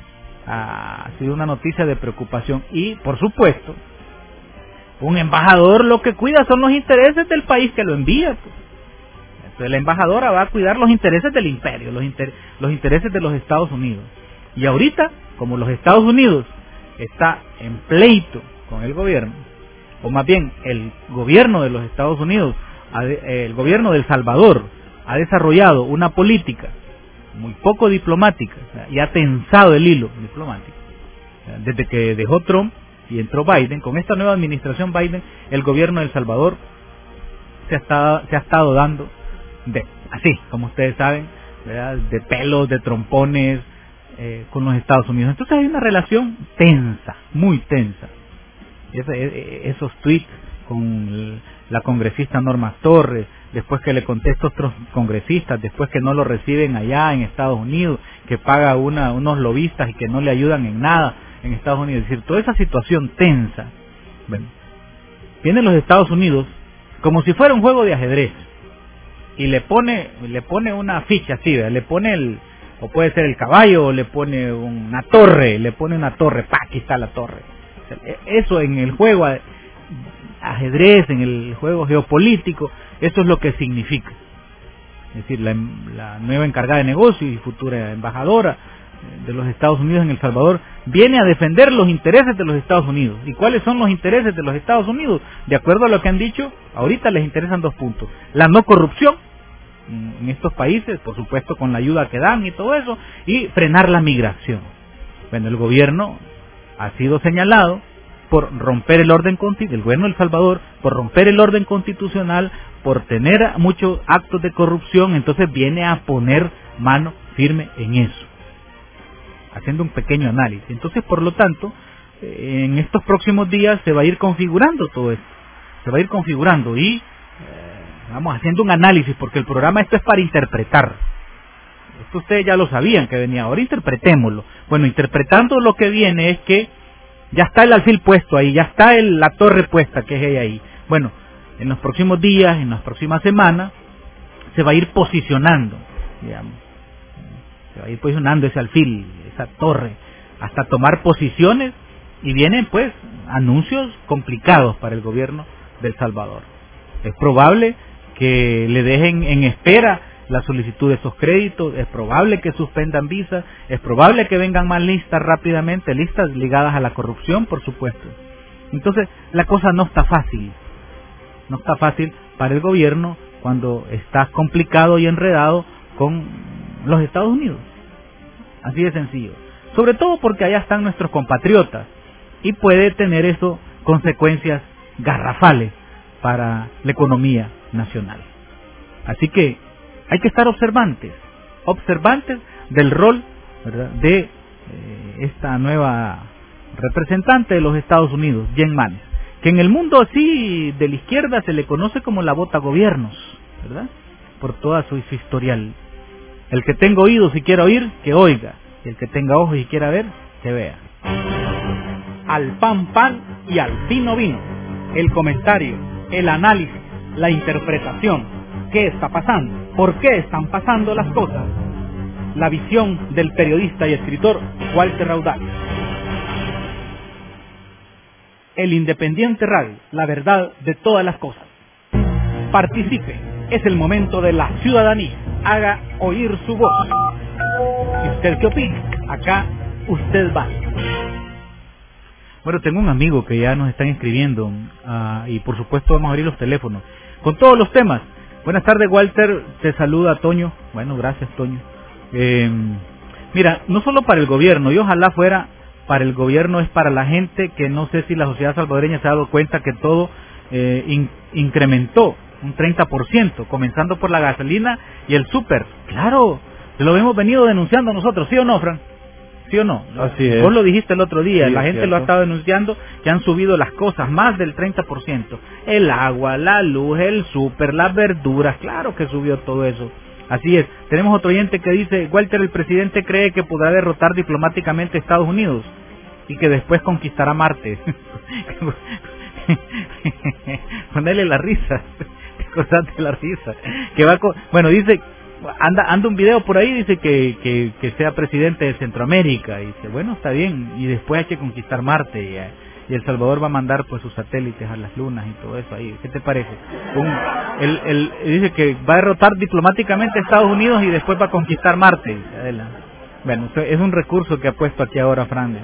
ha sido una noticia de preocupación. Y, por supuesto, un embajador lo que cuida son los intereses del país que lo envía. Pues. Entonces, la embajadora va a cuidar los intereses del imperio, los intereses de los Estados Unidos. Y ahorita, como los Estados Unidos está en pleito con el gobierno, o más bien el gobierno de los Estados Unidos, el gobierno de El Salvador ha desarrollado una política muy poco diplomática, o sea, y ha tensado el hilo diplomático. Desde que dejó Trump y entró Biden, con esta nueva administración Biden, el gobierno de El Salvador se ha estado dando así, como ustedes saben, ¿verdad?, de pelos, de trompones con los Estados Unidos. Entonces hay una relación tensa, muy tensa. Esos tweets con la congresista Norma Torres, después que le contesta a otros congresistas, después que no lo reciben allá en Estados Unidos, que paga unos lobistas y que no le ayudan en nada en Estados Unidos. Es decir, toda esa situación tensa. Bueno, vienen los Estados Unidos como si fuera un juego de ajedrez y le pone una ficha así, ¿verdad? Le pone o puede ser el caballo, o le pone una torre, ¡pa! Aquí está la torre. O sea, eso en el juego ajedrez, en el juego geopolítico, eso es lo que significa. Es decir, la nueva encargada de negocios y futura embajadora de los Estados Unidos en El Salvador viene a defender los intereses de los Estados Unidos. ¿Y cuáles son los intereses de los Estados Unidos? De acuerdo a lo que han dicho, ahorita les interesan 2 puntos: la no corrupción en estos países, por supuesto con la ayuda que dan y todo eso, y frenar la migración. Bueno, el gobierno ha sido señalado por romper el orden constitucional, el gobierno de El Salvador, por romper el orden constitucional, por tener muchos actos de corrupción. Entonces viene a poner mano firme en eso, haciendo un pequeño análisis. Entonces, por lo tanto, en estos próximos días se va a ir configurando todo esto, se va a ir configurando y vamos haciendo un análisis, porque el programa esto es para interpretar. Esto ustedes ya lo sabían que venía, ahora interpretémoslo. Bueno, interpretando lo que viene es que ya está el alfil puesto ahí, ya está la torre puesta, que es ella ahí. Bueno, en los próximos días, en las próximas semanas, se va a ir posicionando, digamos, se va a ir posicionando ese alfil, esa torre, hasta tomar posiciones, y vienen pues anuncios complicados para el gobierno de El Salvador. Es probable que le dejen en espera la solicitud de esos créditos, es probable que suspendan visas, es probable que vengan más listas rápidamente, listas ligadas a la corrupción, por supuesto. Entonces, la cosa no está fácil para el gobierno cuando está complicado y enredado con los Estados Unidos. Así de sencillo. Sobre todo porque allá están nuestros compatriotas y puede tener eso consecuencias garrafales para la economía nacional. Así que hay que estar observantes del rol, ¿verdad?, de esta nueva representante de los Estados Unidos, Jen Mannes, que en el mundo así de la izquierda se le conoce como la bota gobiernos, ¿verdad?, por toda su historial. El que tenga oídos y quiera oír, que oiga, y el que tenga ojos y quiera ver, que vea. Al pan pan y al vino vino. El comentario, el análisis, la interpretación. ¿Qué está pasando? ¿Por qué están pasando las cosas? La visión del periodista y escritor Walter Raudal. El Independiente Radio, la verdad de todas las cosas. Participe, es el momento de la ciudadanía. Haga oír su voz. ¿Y usted qué opina? Acá usted va. Bueno, tengo un amigo que ya nos están escribiendo y por supuesto vamos a abrir los teléfonos con todos los temas. Buenas tardes, Walter, te saluda Toño. Bueno, gracias, Toño. Mira, no solo para el gobierno, y ojalá fuera para el gobierno, es para la gente, que no sé si la sociedad salvadoreña se ha dado cuenta que todo incrementó un 30%, comenzando por la gasolina y el súper. Claro, lo hemos venido denunciando nosotros, ¿sí o no, Fran? ¿Sí o no? Así es. Vos lo dijiste el otro día, sí, la gente lo ha estado denunciando, que han subido las cosas más del 30%. El agua, la luz, el súper, las verduras, claro que subió todo eso. Así es. Tenemos otro oyente que dice: Walter, el presidente cree que podrá derrotar diplomáticamente a Estados Unidos y que después conquistará Marte. Ponele la risa, cortate la risa. Bueno, dice... Anda un video por ahí, dice que sea presidente de Centroamérica, y dice, bueno, está bien, y después hay que conquistar Marte, y El Salvador va a mandar pues sus satélites a las lunas y todo eso ahí. ¿Qué te parece? Él dice que va a derrotar diplomáticamente a Estados Unidos y después va a conquistar Marte. Bueno, es un recurso que ha puesto aquí ahora Fran.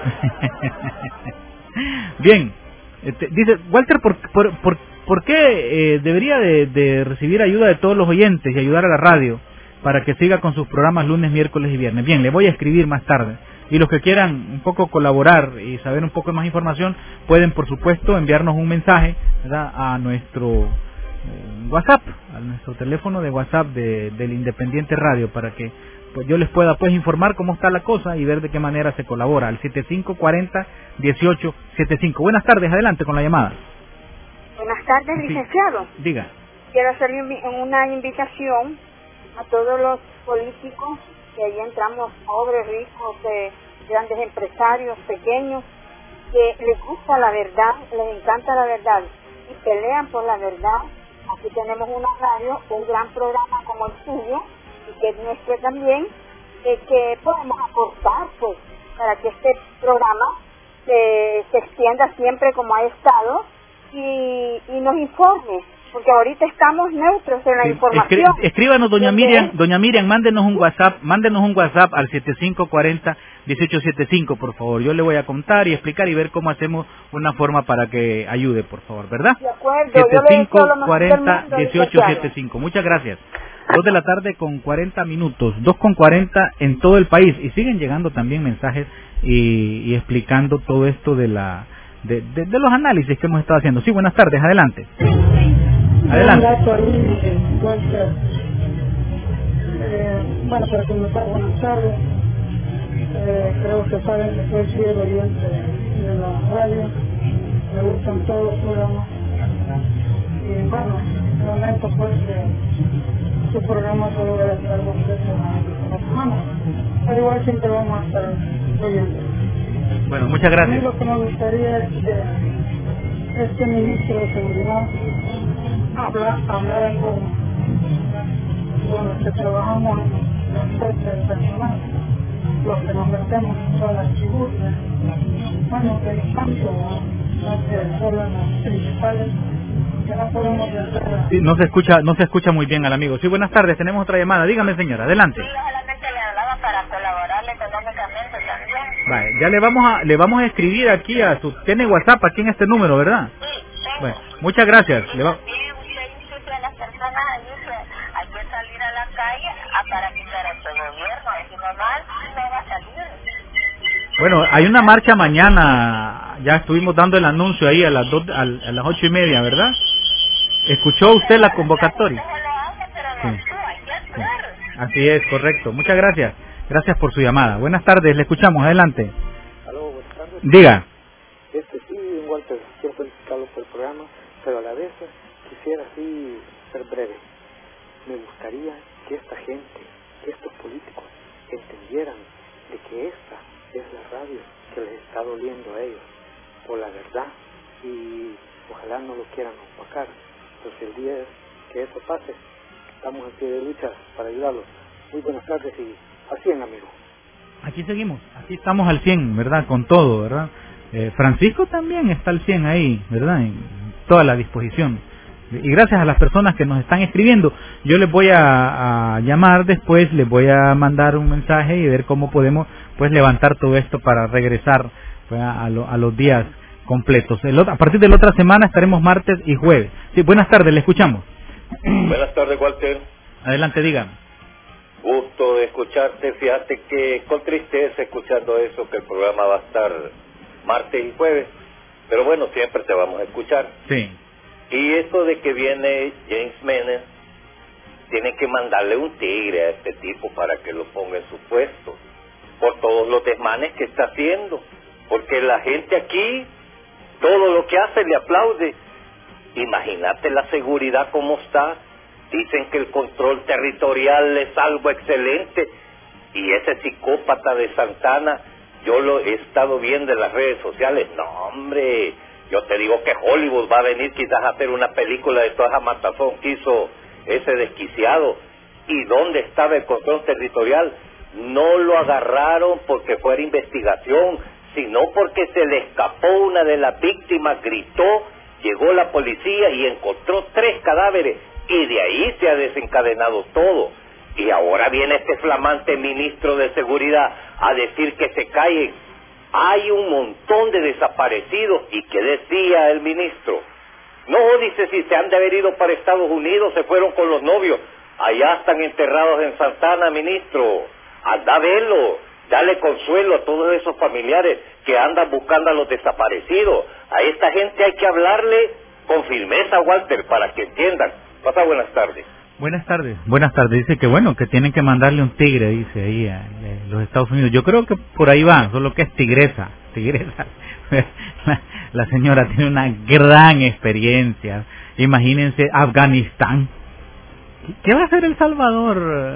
Bien, dice Walter, ¿por qué debería de recibir ayuda de todos los oyentes y ayudar a la radio para que siga con sus programas lunes, miércoles y viernes? Bien, le voy a escribir más tarde Y los que quieran un poco colaborar y saber un poco más información, pueden por supuesto enviarnos un mensaje, ¿verdad?, a nuestro WhatsApp, a nuestro teléfono de WhatsApp del Independiente Radio, para que pues yo les pueda pues informar cómo está la cosa y ver de qué manera se colabora, al 7540-1875. Buenas tardes, adelante con la llamada. Buenas tardes, licenciado. Diga. Quiero hacer una invitación a todos los políticos, que ahí entramos pobres, ricos, grandes empresarios, pequeños, que les gusta la verdad, les encanta la verdad y pelean por la verdad. Aquí tenemos una radio, un gran programa como el suyo, y que es nuestro también, que podemos aportar pues para que este programa se extienda siempre como ha estado y nos informe, porque ahorita estamos neutros en la información. Escríbanos, doña Miriam, mándenos un WhatsApp al 7540-1875, por favor. Yo le voy a contar y explicar y ver cómo hacemos una forma para que ayude, por favor, ¿verdad? De acuerdo. 7540-1875. Muchas gracias. 2 de la tarde con 40 minutos, 2:40 en todo el país, y siguen llegando también mensajes y explicando todo esto de los análisis que hemos estado haciendo. Sí, buenas tardes, adelante. Adelante. Bueno, para comenzar, buenas tardes. Creo que saben que soy fiel oyente de la radio. Me gustan todos los programas. Y bueno, lamento pues que su programa solo debe estar completo a la semana. Pero igual siempre vamos a estar oyendo. Bueno, muchas gracias. A mí lo que me gustaría es que este ministro de Seguridad hablar con los que trabajamos en los puestos del personal, los que nos metemos en todas las figuras, bueno, que tanto son las principales, que no podemos hacer. Sí, no se escucha muy bien al amigo. Sí, buenas tardes, tenemos otra llamada. Dígame, señora, adelante. Sí, solamente le hablaba para colaborarle económicamente también. Vale, ya le vamos a escribir aquí tiene WhatsApp aquí en este número, ¿verdad? Sí, tengo. Bueno, muchas gracias. Hay que salir a la calle para quitar a este gobierno, si no mal, no va a salir. Bueno, hay una marcha mañana, ya estuvimos dando el anuncio ahí a las 8:30, ¿verdad? ¿Escuchó usted la convocatoria? Sí. Sí. Así es, correcto. Muchas gracias. Gracias por su llamada. Buenas tardes, le escuchamos, adelante. Aló, buenas tardes. Diga. Sí, Walter, quiero felicitarlo por el programa, pero a la vez quisiera así ser breve. Me gustaría que esta gente, que estos políticos entendieran de que esta es la radio que les está doliendo a ellos por la verdad, y ojalá no lo quieran opacar. Pero si el día que eso pase, estamos en pie de lucha para ayudarlos. Muy buenas tardes y al 100, amigo. Aquí seguimos, aquí estamos al 100, ¿verdad? Con todo, ¿verdad? Francisco también está al 100 ahí, ¿verdad? En toda la disposición. Y gracias a las personas que nos están escribiendo. Yo les voy a llamar después, les voy a mandar un mensaje y ver cómo podemos pues levantar todo esto para regresar pues, a los días completos. A partir de la otra semana estaremos martes y jueves. Sí, buenas tardes, le escuchamos. Buenas tardes, Walter. Adelante, dígame. Gusto de escucharte. Fíjate que con tristeza escuchando eso, que el programa va a estar martes y jueves. Pero bueno, siempre te vamos a escuchar. Sí. Y esto de que viene James Menes, tienen que mandarle un tigre a este tipo para que lo ponga en su puesto, por todos los desmanes que está haciendo, porque la gente aquí, todo lo que hace le aplaude. Imagínate la seguridad como está, dicen que el control territorial es algo excelente, y ese psicópata de Santana, yo lo he estado viendo en las redes sociales. No, hombre, yo te digo que Hollywood va a venir quizás a hacer una película de toda esa matazón que hizo ese desquiciado. ¿Y dónde estaba el control territorial? No lo agarraron porque fuera investigación, sino porque se le escapó una de las víctimas, gritó, llegó la policía y encontró 3 cadáveres, y de ahí se ha desencadenado todo. Y ahora viene este flamante ministro de Seguridad a decir que se callen. Hay un montón de desaparecidos. ¿Y qué decía el ministro? No, dice, si se han de haber ido para Estados Unidos, se fueron con los novios. Allá están enterrados en Santana, ministro. Anda a verlo. Dale consuelo a todos esos familiares que andan buscando a los desaparecidos. A esta gente hay que hablarle con firmeza, Walter, para que entiendan. Pasa buenas tardes. Buenas tardes. Buenas tardes. Dice que bueno, que tienen que mandarle un tigre, dice ahí a los Estados Unidos. Yo creo que por ahí va, solo que es tigresa. La señora tiene una gran experiencia. Imagínense Afganistán. ¿Qué va a hacer El Salvador?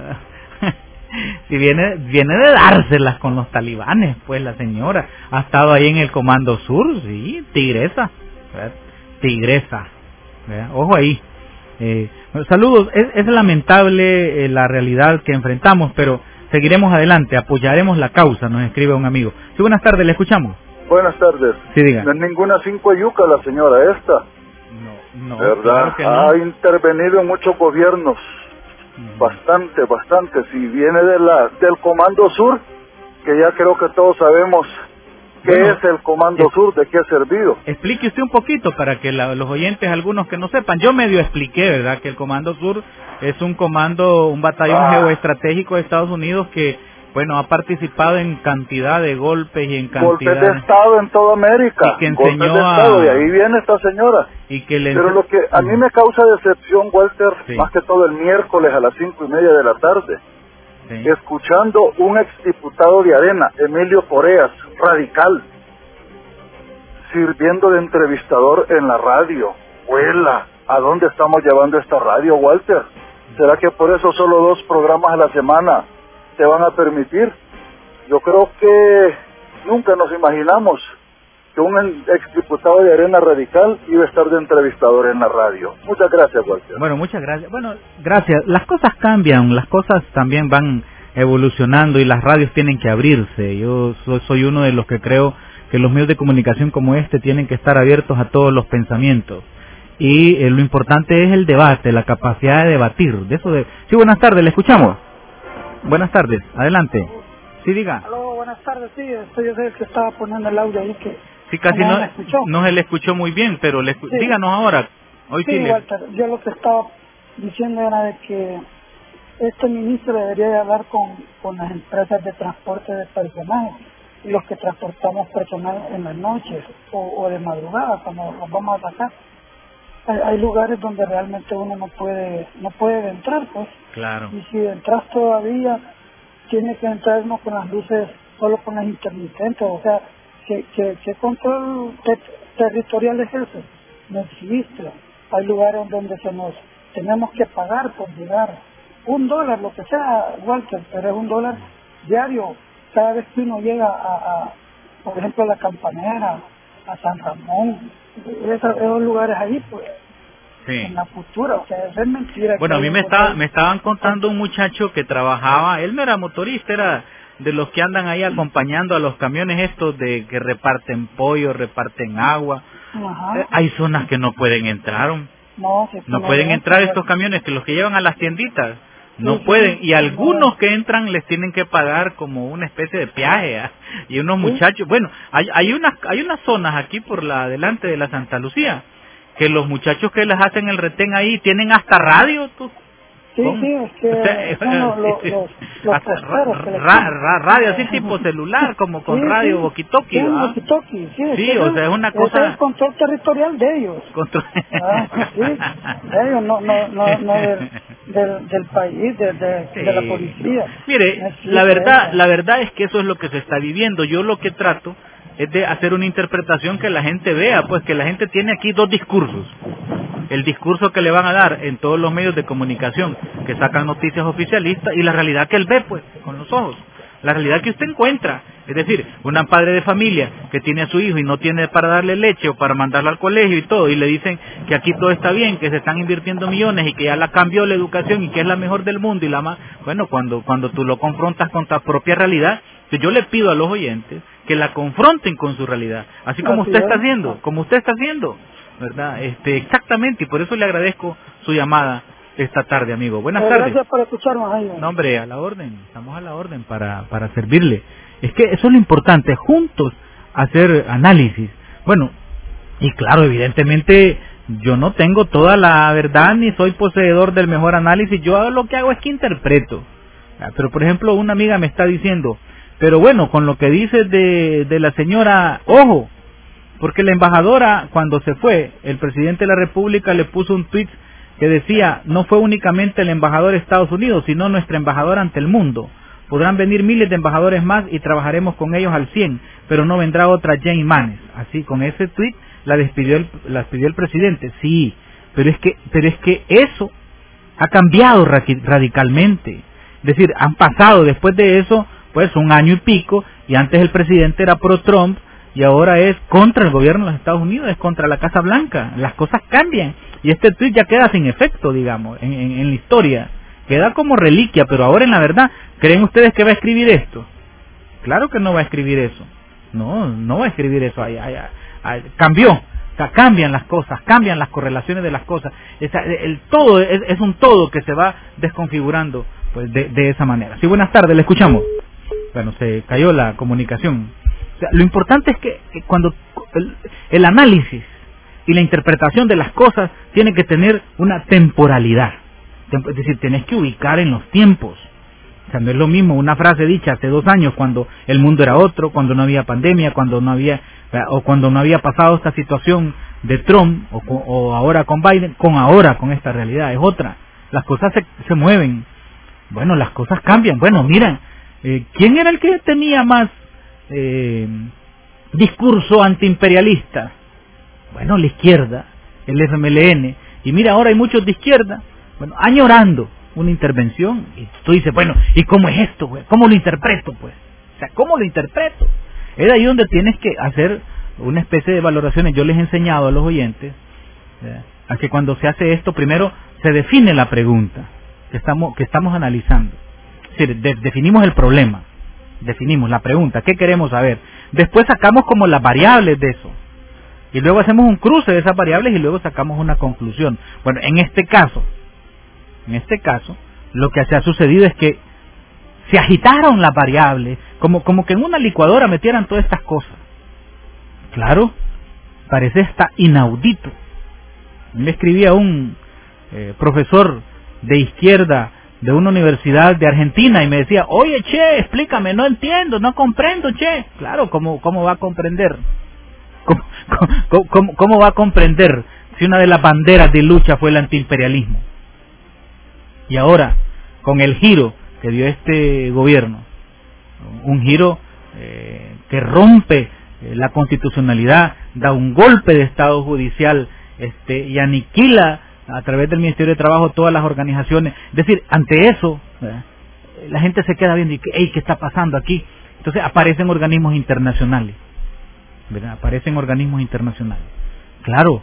Si viene de dárselas con los talibanes, pues la señora ha estado ahí en el Comando Sur, sí, tigresa, ¿verdad? Tigresa, ¿verdad? Ojo ahí. Saludos, es lamentable la realidad que enfrentamos, pero seguiremos adelante, apoyaremos la causa, nos escribe un amigo. Sí, buenas tardes, le escuchamos. Buenas tardes. Sí, diga. No es ninguna 5 yuca la señora esta. No, ¿verdad? Claro que no. Ha intervenido en muchos gobiernos. Bastante. Si viene del Comando Sur, que ya creo que todos sabemos qué es el Comando Sur, de qué ha servido. Explique usted un poquito para que los oyentes, algunos que no sepan. Yo medio expliqué, ¿verdad? Que el Comando Sur es un batallón geoestratégico de Estados Unidos que, bueno, ha participado en cantidad de golpes y en cantidad... Golpes de Estado en toda América. Y que enseñó golpes de Estado, y ahí viene esta señora. Y que Pero lo que a mí me causa decepción, Walter, más que todo el miércoles a las 5:30 de la tarde, escuchando un exdiputado de Arena, Emilio Coreas, radical, sirviendo de entrevistador en la radio. ¡Huela! ¿A dónde estamos llevando esta radio, Walter? ¿Será que por eso solo 2 programas a la semana te van a permitir? Yo creo que nunca nos imaginamos que un exdiputado de Arena Radical iba a estar de entrevistador en la radio. Muchas gracias, Walter. Bueno, muchas gracias. Bueno, gracias. Las cosas cambian, las cosas también van evolucionando y las radios tienen que abrirse. Yo soy uno de los que creo que los medios de comunicación como este tienen que estar abiertos a todos los pensamientos. Y lo importante es el debate, la capacidad de debatir. Sí, buenas tardes, le escuchamos. Buenas tardes, adelante. Sí, diga. Aló, buenas tardes, sí, yo soy el que estaba poniendo el audio ahí que... Sí, casi no se le escuchó muy bien, pero díganos ahora. Hoy sí, Walter, yo lo que estaba diciendo era de que este ministro debería de hablar con las empresas de transporte de personal, los que transportamos personal en las noches o de madrugada cuando los vamos a sacar. Hay lugares donde realmente uno no puede entrar, pues. Claro. Y si entras todavía, tiene que entrar uno con las luces, solo con las intermitentes. O sea, ¿qué control territorial es ese? No existe. Hay lugares donde tenemos que pagar por llegar. $1, lo que sea, Walter, pero es $1 diario. Cada vez que uno llega por ejemplo, a La Campanera, a San Ramón, esos lugares ahí, pues, en la futura, o sea, es mentira. Bueno, a mí me estaban contando un muchacho que trabajaba, él no era motorista, era de los que andan ahí acompañando a los camiones estos que reparten pollo, reparten agua. Ajá. Hay zonas que no pueden entrar. No pueden entrar estos camiones, que los que llevan a las tienditas. No pueden, y algunos que entran les tienen que pagar como una especie de peaje, y unos muchachos, bueno, hay unas zonas aquí por delante de la Santa Lucía, que los muchachos que les hacen el retén ahí tienen hasta radio, tú. Sí, es que radio así tipo celular, como con radio walkie-talkie. Sí, o sea, es una cosa... Es el control territorial de ellos. De ellos, no del país, de la policía. Mire, la verdad es que eso es lo que se está viviendo. Yo lo que trato es de hacer una interpretación que la gente vea, pues que la gente tiene aquí 2 discursos. El discurso que le van a dar en todos los medios de comunicación que sacan noticias oficialistas y la realidad que él ve, pues, con los ojos. La realidad que usted encuentra. Es decir, una padre de familia que tiene a su hijo y no tiene para darle leche o para mandarlo al colegio y todo, y le dicen que aquí todo está bien, que se están invirtiendo millones y que ya la cambió la educación y que es la mejor del mundo y la más... Bueno, cuando tú lo confrontas con tu propia realidad, yo le pido a los oyentes que la confronten con su realidad, así como usted está haciendo, ¿verdad? Exactamente, y por eso le agradezco su llamada esta tarde, amigo. Buenas tardes. Gracias por escucharnos ahí. No, hombre, a la orden, estamos a la orden para servirle. Es que eso es lo importante, juntos hacer análisis. Bueno, y claro, evidentemente yo no tengo toda la verdad ni soy poseedor del mejor análisis, yo lo que hago es que interpreto. Pero por ejemplo, una amiga me está diciendo, Pero bueno, con lo que dice de la señora, ojo, porque la embajadora, cuando se fue, el presidente de la República le puso un tuit que decía, no fue únicamente el embajador de Estados Unidos, sino nuestra embajadora ante el mundo. Podrán venir miles de embajadores más y trabajaremos con ellos al 100, pero no vendrá otra Jane Manes. Así, con ese tuit la despidió el presidente. Sí, pero es que eso ha cambiado radicalmente. Es decir, han pasado después de eso, pues 1 año y pico, y antes el presidente era pro Trump, y ahora es contra el gobierno de los Estados Unidos, es contra la Casa Blanca. Las cosas cambian, y este tuit ya queda sin efecto, digamos, en la historia. Queda como reliquia, pero ahora en la verdad, ¿creen ustedes que va a escribir esto? Claro que no va a escribir eso. No va a escribir eso. Cambió. O sea, cambian las cosas, cambian las correlaciones de las cosas. El todo es un todo que se va desconfigurando pues de esa manera. Sí, buenas tardes, le escuchamos. Bueno, se cayó la comunicación. O sea, lo importante es que cuando el análisis y la interpretación de las cosas tiene que tener una temporalidad. Es decir, tenés que ubicar en los tiempos. O sea, no es lo mismo una frase dicha hace 2 años cuando el mundo era otro, cuando no había pandemia, cuando no había pasado esta situación de Trump o ahora con Biden, con esta realidad. Es otra. Las cosas se mueven. Bueno, las cosas cambian. Bueno, miren, ¿quién era el que tenía más discurso antiimperialista? Bueno, la izquierda, el FMLN. Y mira, ahora hay muchos de izquierda, bueno, añorando una intervención. Y tú dices, bueno, ¿y cómo es esto, güey? ¿Cómo lo interpreto, pues? O sea, ¿cómo lo interpreto? Es ahí donde tienes que hacer una especie de valoraciones. Yo les he enseñado a los oyentes a que cuando se hace esto, primero se define la pregunta que estamos analizando. Es decir, definimos el problema, definimos la pregunta, ¿qué queremos saber? Después sacamos como las variables de eso. Y luego hacemos un cruce de esas variables y luego sacamos una conclusión. Bueno, en este caso, lo que se ha sucedido es que se agitaron las variables, como que en una licuadora metieran todas estas cosas. Claro, parece hasta inaudito. Me escribía un profesor de izquierda de una universidad de Argentina y me decía, oye, che, explícame, no entiendo, no comprendo, che. Claro, ¿cómo va a comprender? ¿Cómo va a comprender si una de las banderas de lucha fue el antiimperialismo? Y ahora, con el giro que dio este gobierno, un giro que rompe la constitucionalidad, da un golpe de Estado judicial y aniquila a través del Ministerio de Trabajo todas las organizaciones. Es decir, ante eso, la gente se queda viendo y que, ¿qué está pasando aquí? Entonces aparecen organismos internacionales, ¿verdad? Aparecen organismos internacionales. Claro,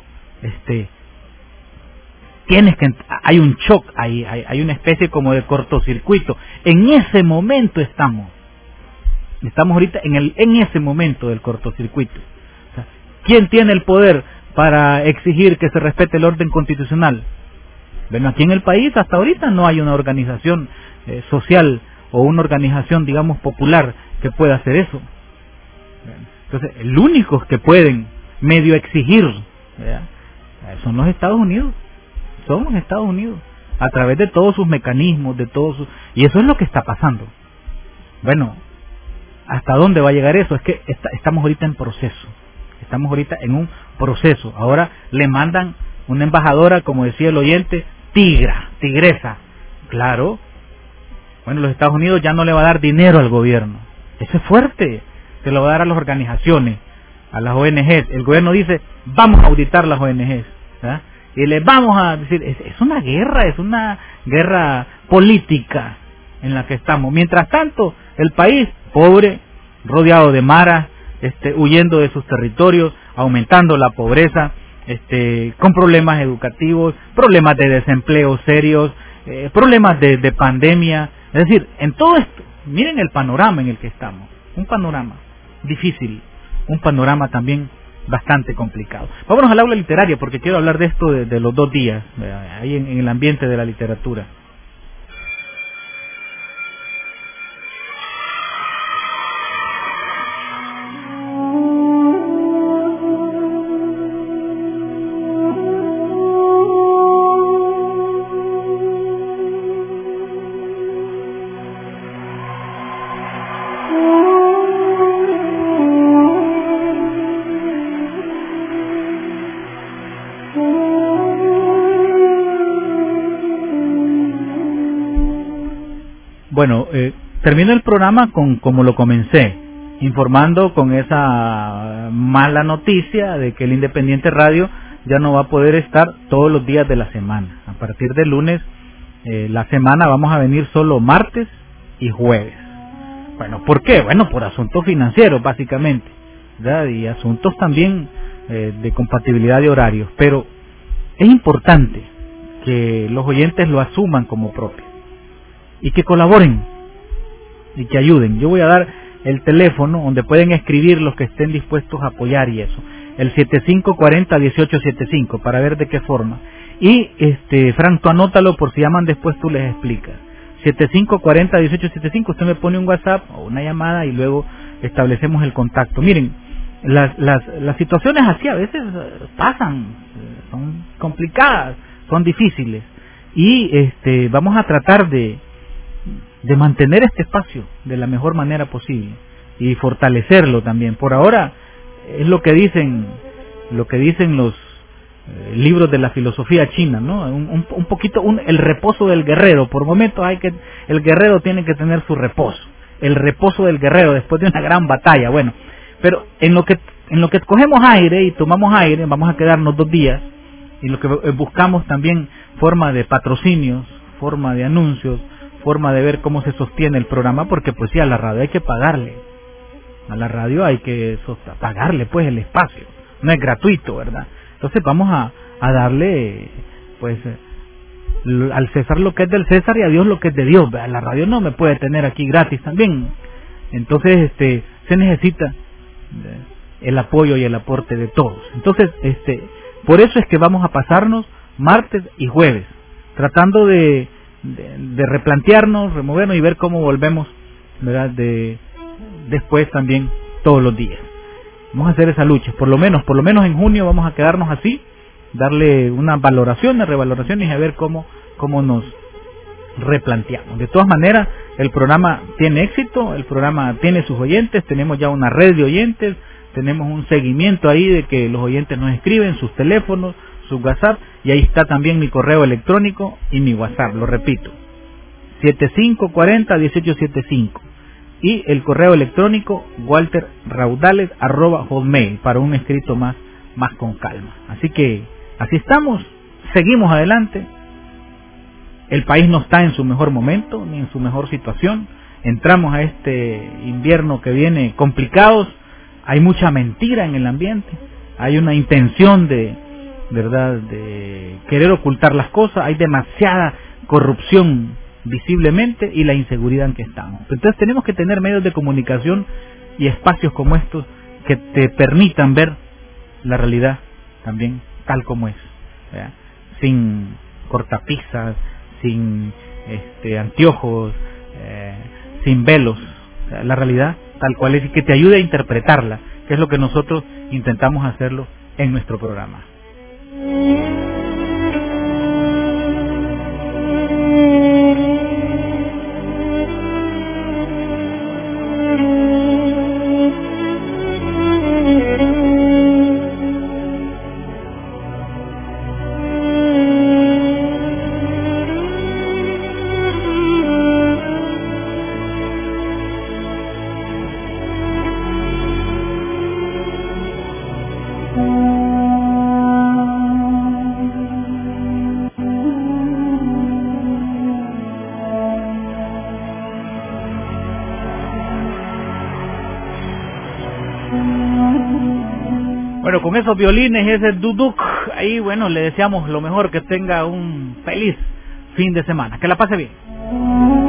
hay un shock, hay una especie como de cortocircuito. En ese momento estamos ahorita en ese momento del cortocircuito. O sea, ¿quién tiene el poder para exigir que se respete el orden constitucional? Bueno, aquí en el país hasta ahorita no hay una organización social o una organización, digamos, popular que pueda hacer eso. Entonces, los únicos que pueden medio exigir, ¿verdad?, son los Estados Unidos. Son los Estados Unidos, a través de todos sus mecanismos, y eso es lo que está pasando. Bueno, ¿hasta dónde va a llegar eso? Es que estamos ahorita en proceso. Estamos ahorita en un proceso. Ahora le mandan una embajadora, como decía el oyente, tigresa. Claro. Bueno, los Estados Unidos ya no le va a dar dinero al gobierno. Eso es fuerte. Se lo va a dar a las organizaciones, a las ONGs. El gobierno dice, vamos a auditar las ONGs, ¿verdad? Y les vamos a decir, es una guerra política en la que estamos. Mientras tanto, el país pobre, rodeado de maras, huyendo de sus territorios, aumentando la pobreza, con problemas educativos, problemas de desempleo serios, problemas de pandemia. Es decir, en todo esto, miren el panorama en el que estamos. Un panorama difícil, un panorama también bastante complicado. Vámonos al aula literaria porque quiero hablar de esto de los 2 días, ahí en el ambiente de la literatura. Bueno, termino el programa como lo comencé, informando con esa mala noticia de que el Independiente Radio ya no va a poder estar todos los días de la semana. A partir del lunes, la semana vamos a venir solo martes y jueves. Bueno, ¿por qué? Bueno, por asuntos financieros, básicamente, ¿verdad? Y asuntos también de compatibilidad de horarios. Pero es importante que los oyentes lo asuman como propio y que colaboren y que ayuden. Yo voy a dar el teléfono donde pueden escribir los que estén dispuestos a apoyar y eso, el 7540-1875, para ver de qué forma. Y Frank, tú anótalo por si llaman después, tú les explicas. 7540-1875, usted me pone un WhatsApp o una llamada y luego establecemos el contacto. Miren, las situaciones así a veces pasan, son complicadas, son difíciles, y vamos a tratar de mantener este espacio de la mejor manera posible y fortalecerlo también. Por ahora es lo que dicen los libros de la filosofía china, ¿no? Un poquito el reposo del guerrero. Por momentos el guerrero tiene que tener su reposo, el reposo del guerrero después de una gran batalla. Bueno, pero en lo que cogemos aire y tomamos aire, vamos a quedarnos 2 días, y lo que buscamos también forma de patrocinios, forma de anuncios, forma de ver cómo se sostiene el programa, porque pues sí, a la radio hay que pagarle, a la radio hay que pagarle pues el espacio, no es gratuito, ¿verdad? Entonces vamos a darle pues al César lo que es del César y a Dios lo que es de Dios, ¿verdad? La radio no me puede tener aquí gratis también. Entonces se necesita el apoyo y el aporte de todos. Entonces por eso es que vamos a pasarnos martes y jueves tratando de replantearnos, removernos y ver cómo volvemos, ¿verdad? Después también todos los días. Vamos a hacer esa lucha, por lo menos en junio vamos a quedarnos así, darle una revaloración y a ver cómo nos replanteamos. De todas maneras, el programa tiene éxito, el programa tiene sus oyentes, tenemos ya una red de oyentes, tenemos un seguimiento ahí de que los oyentes nos escriben, sus teléfonos, sus WhatsApp, y ahí está también mi correo electrónico y mi WhatsApp, lo repito, 7540-1875, y el correo electrónico walterraudales@hotmail, para un escrito más con calma. Así que así estamos, seguimos adelante. El país no está en su mejor momento ni en su mejor situación. Entramos a este invierno que viene complicados, hay mucha mentira en el ambiente, hay una intención de querer ocultar las cosas, hay demasiada corrupción visiblemente y la inseguridad en que estamos. Entonces tenemos que tener medios de comunicación y espacios como estos que te permitan ver la realidad también tal como es, ¿verdad? Sin cortapisas, sin anteojos, sin velos, o sea, la realidad tal cual es, y que te ayude a interpretarla, que es lo que nosotros intentamos hacerlo en nuestro programa. Bueno, con esos violines, ese duduk, ahí bueno, le deseamos lo mejor, que tenga un feliz fin de semana, que la pase bien.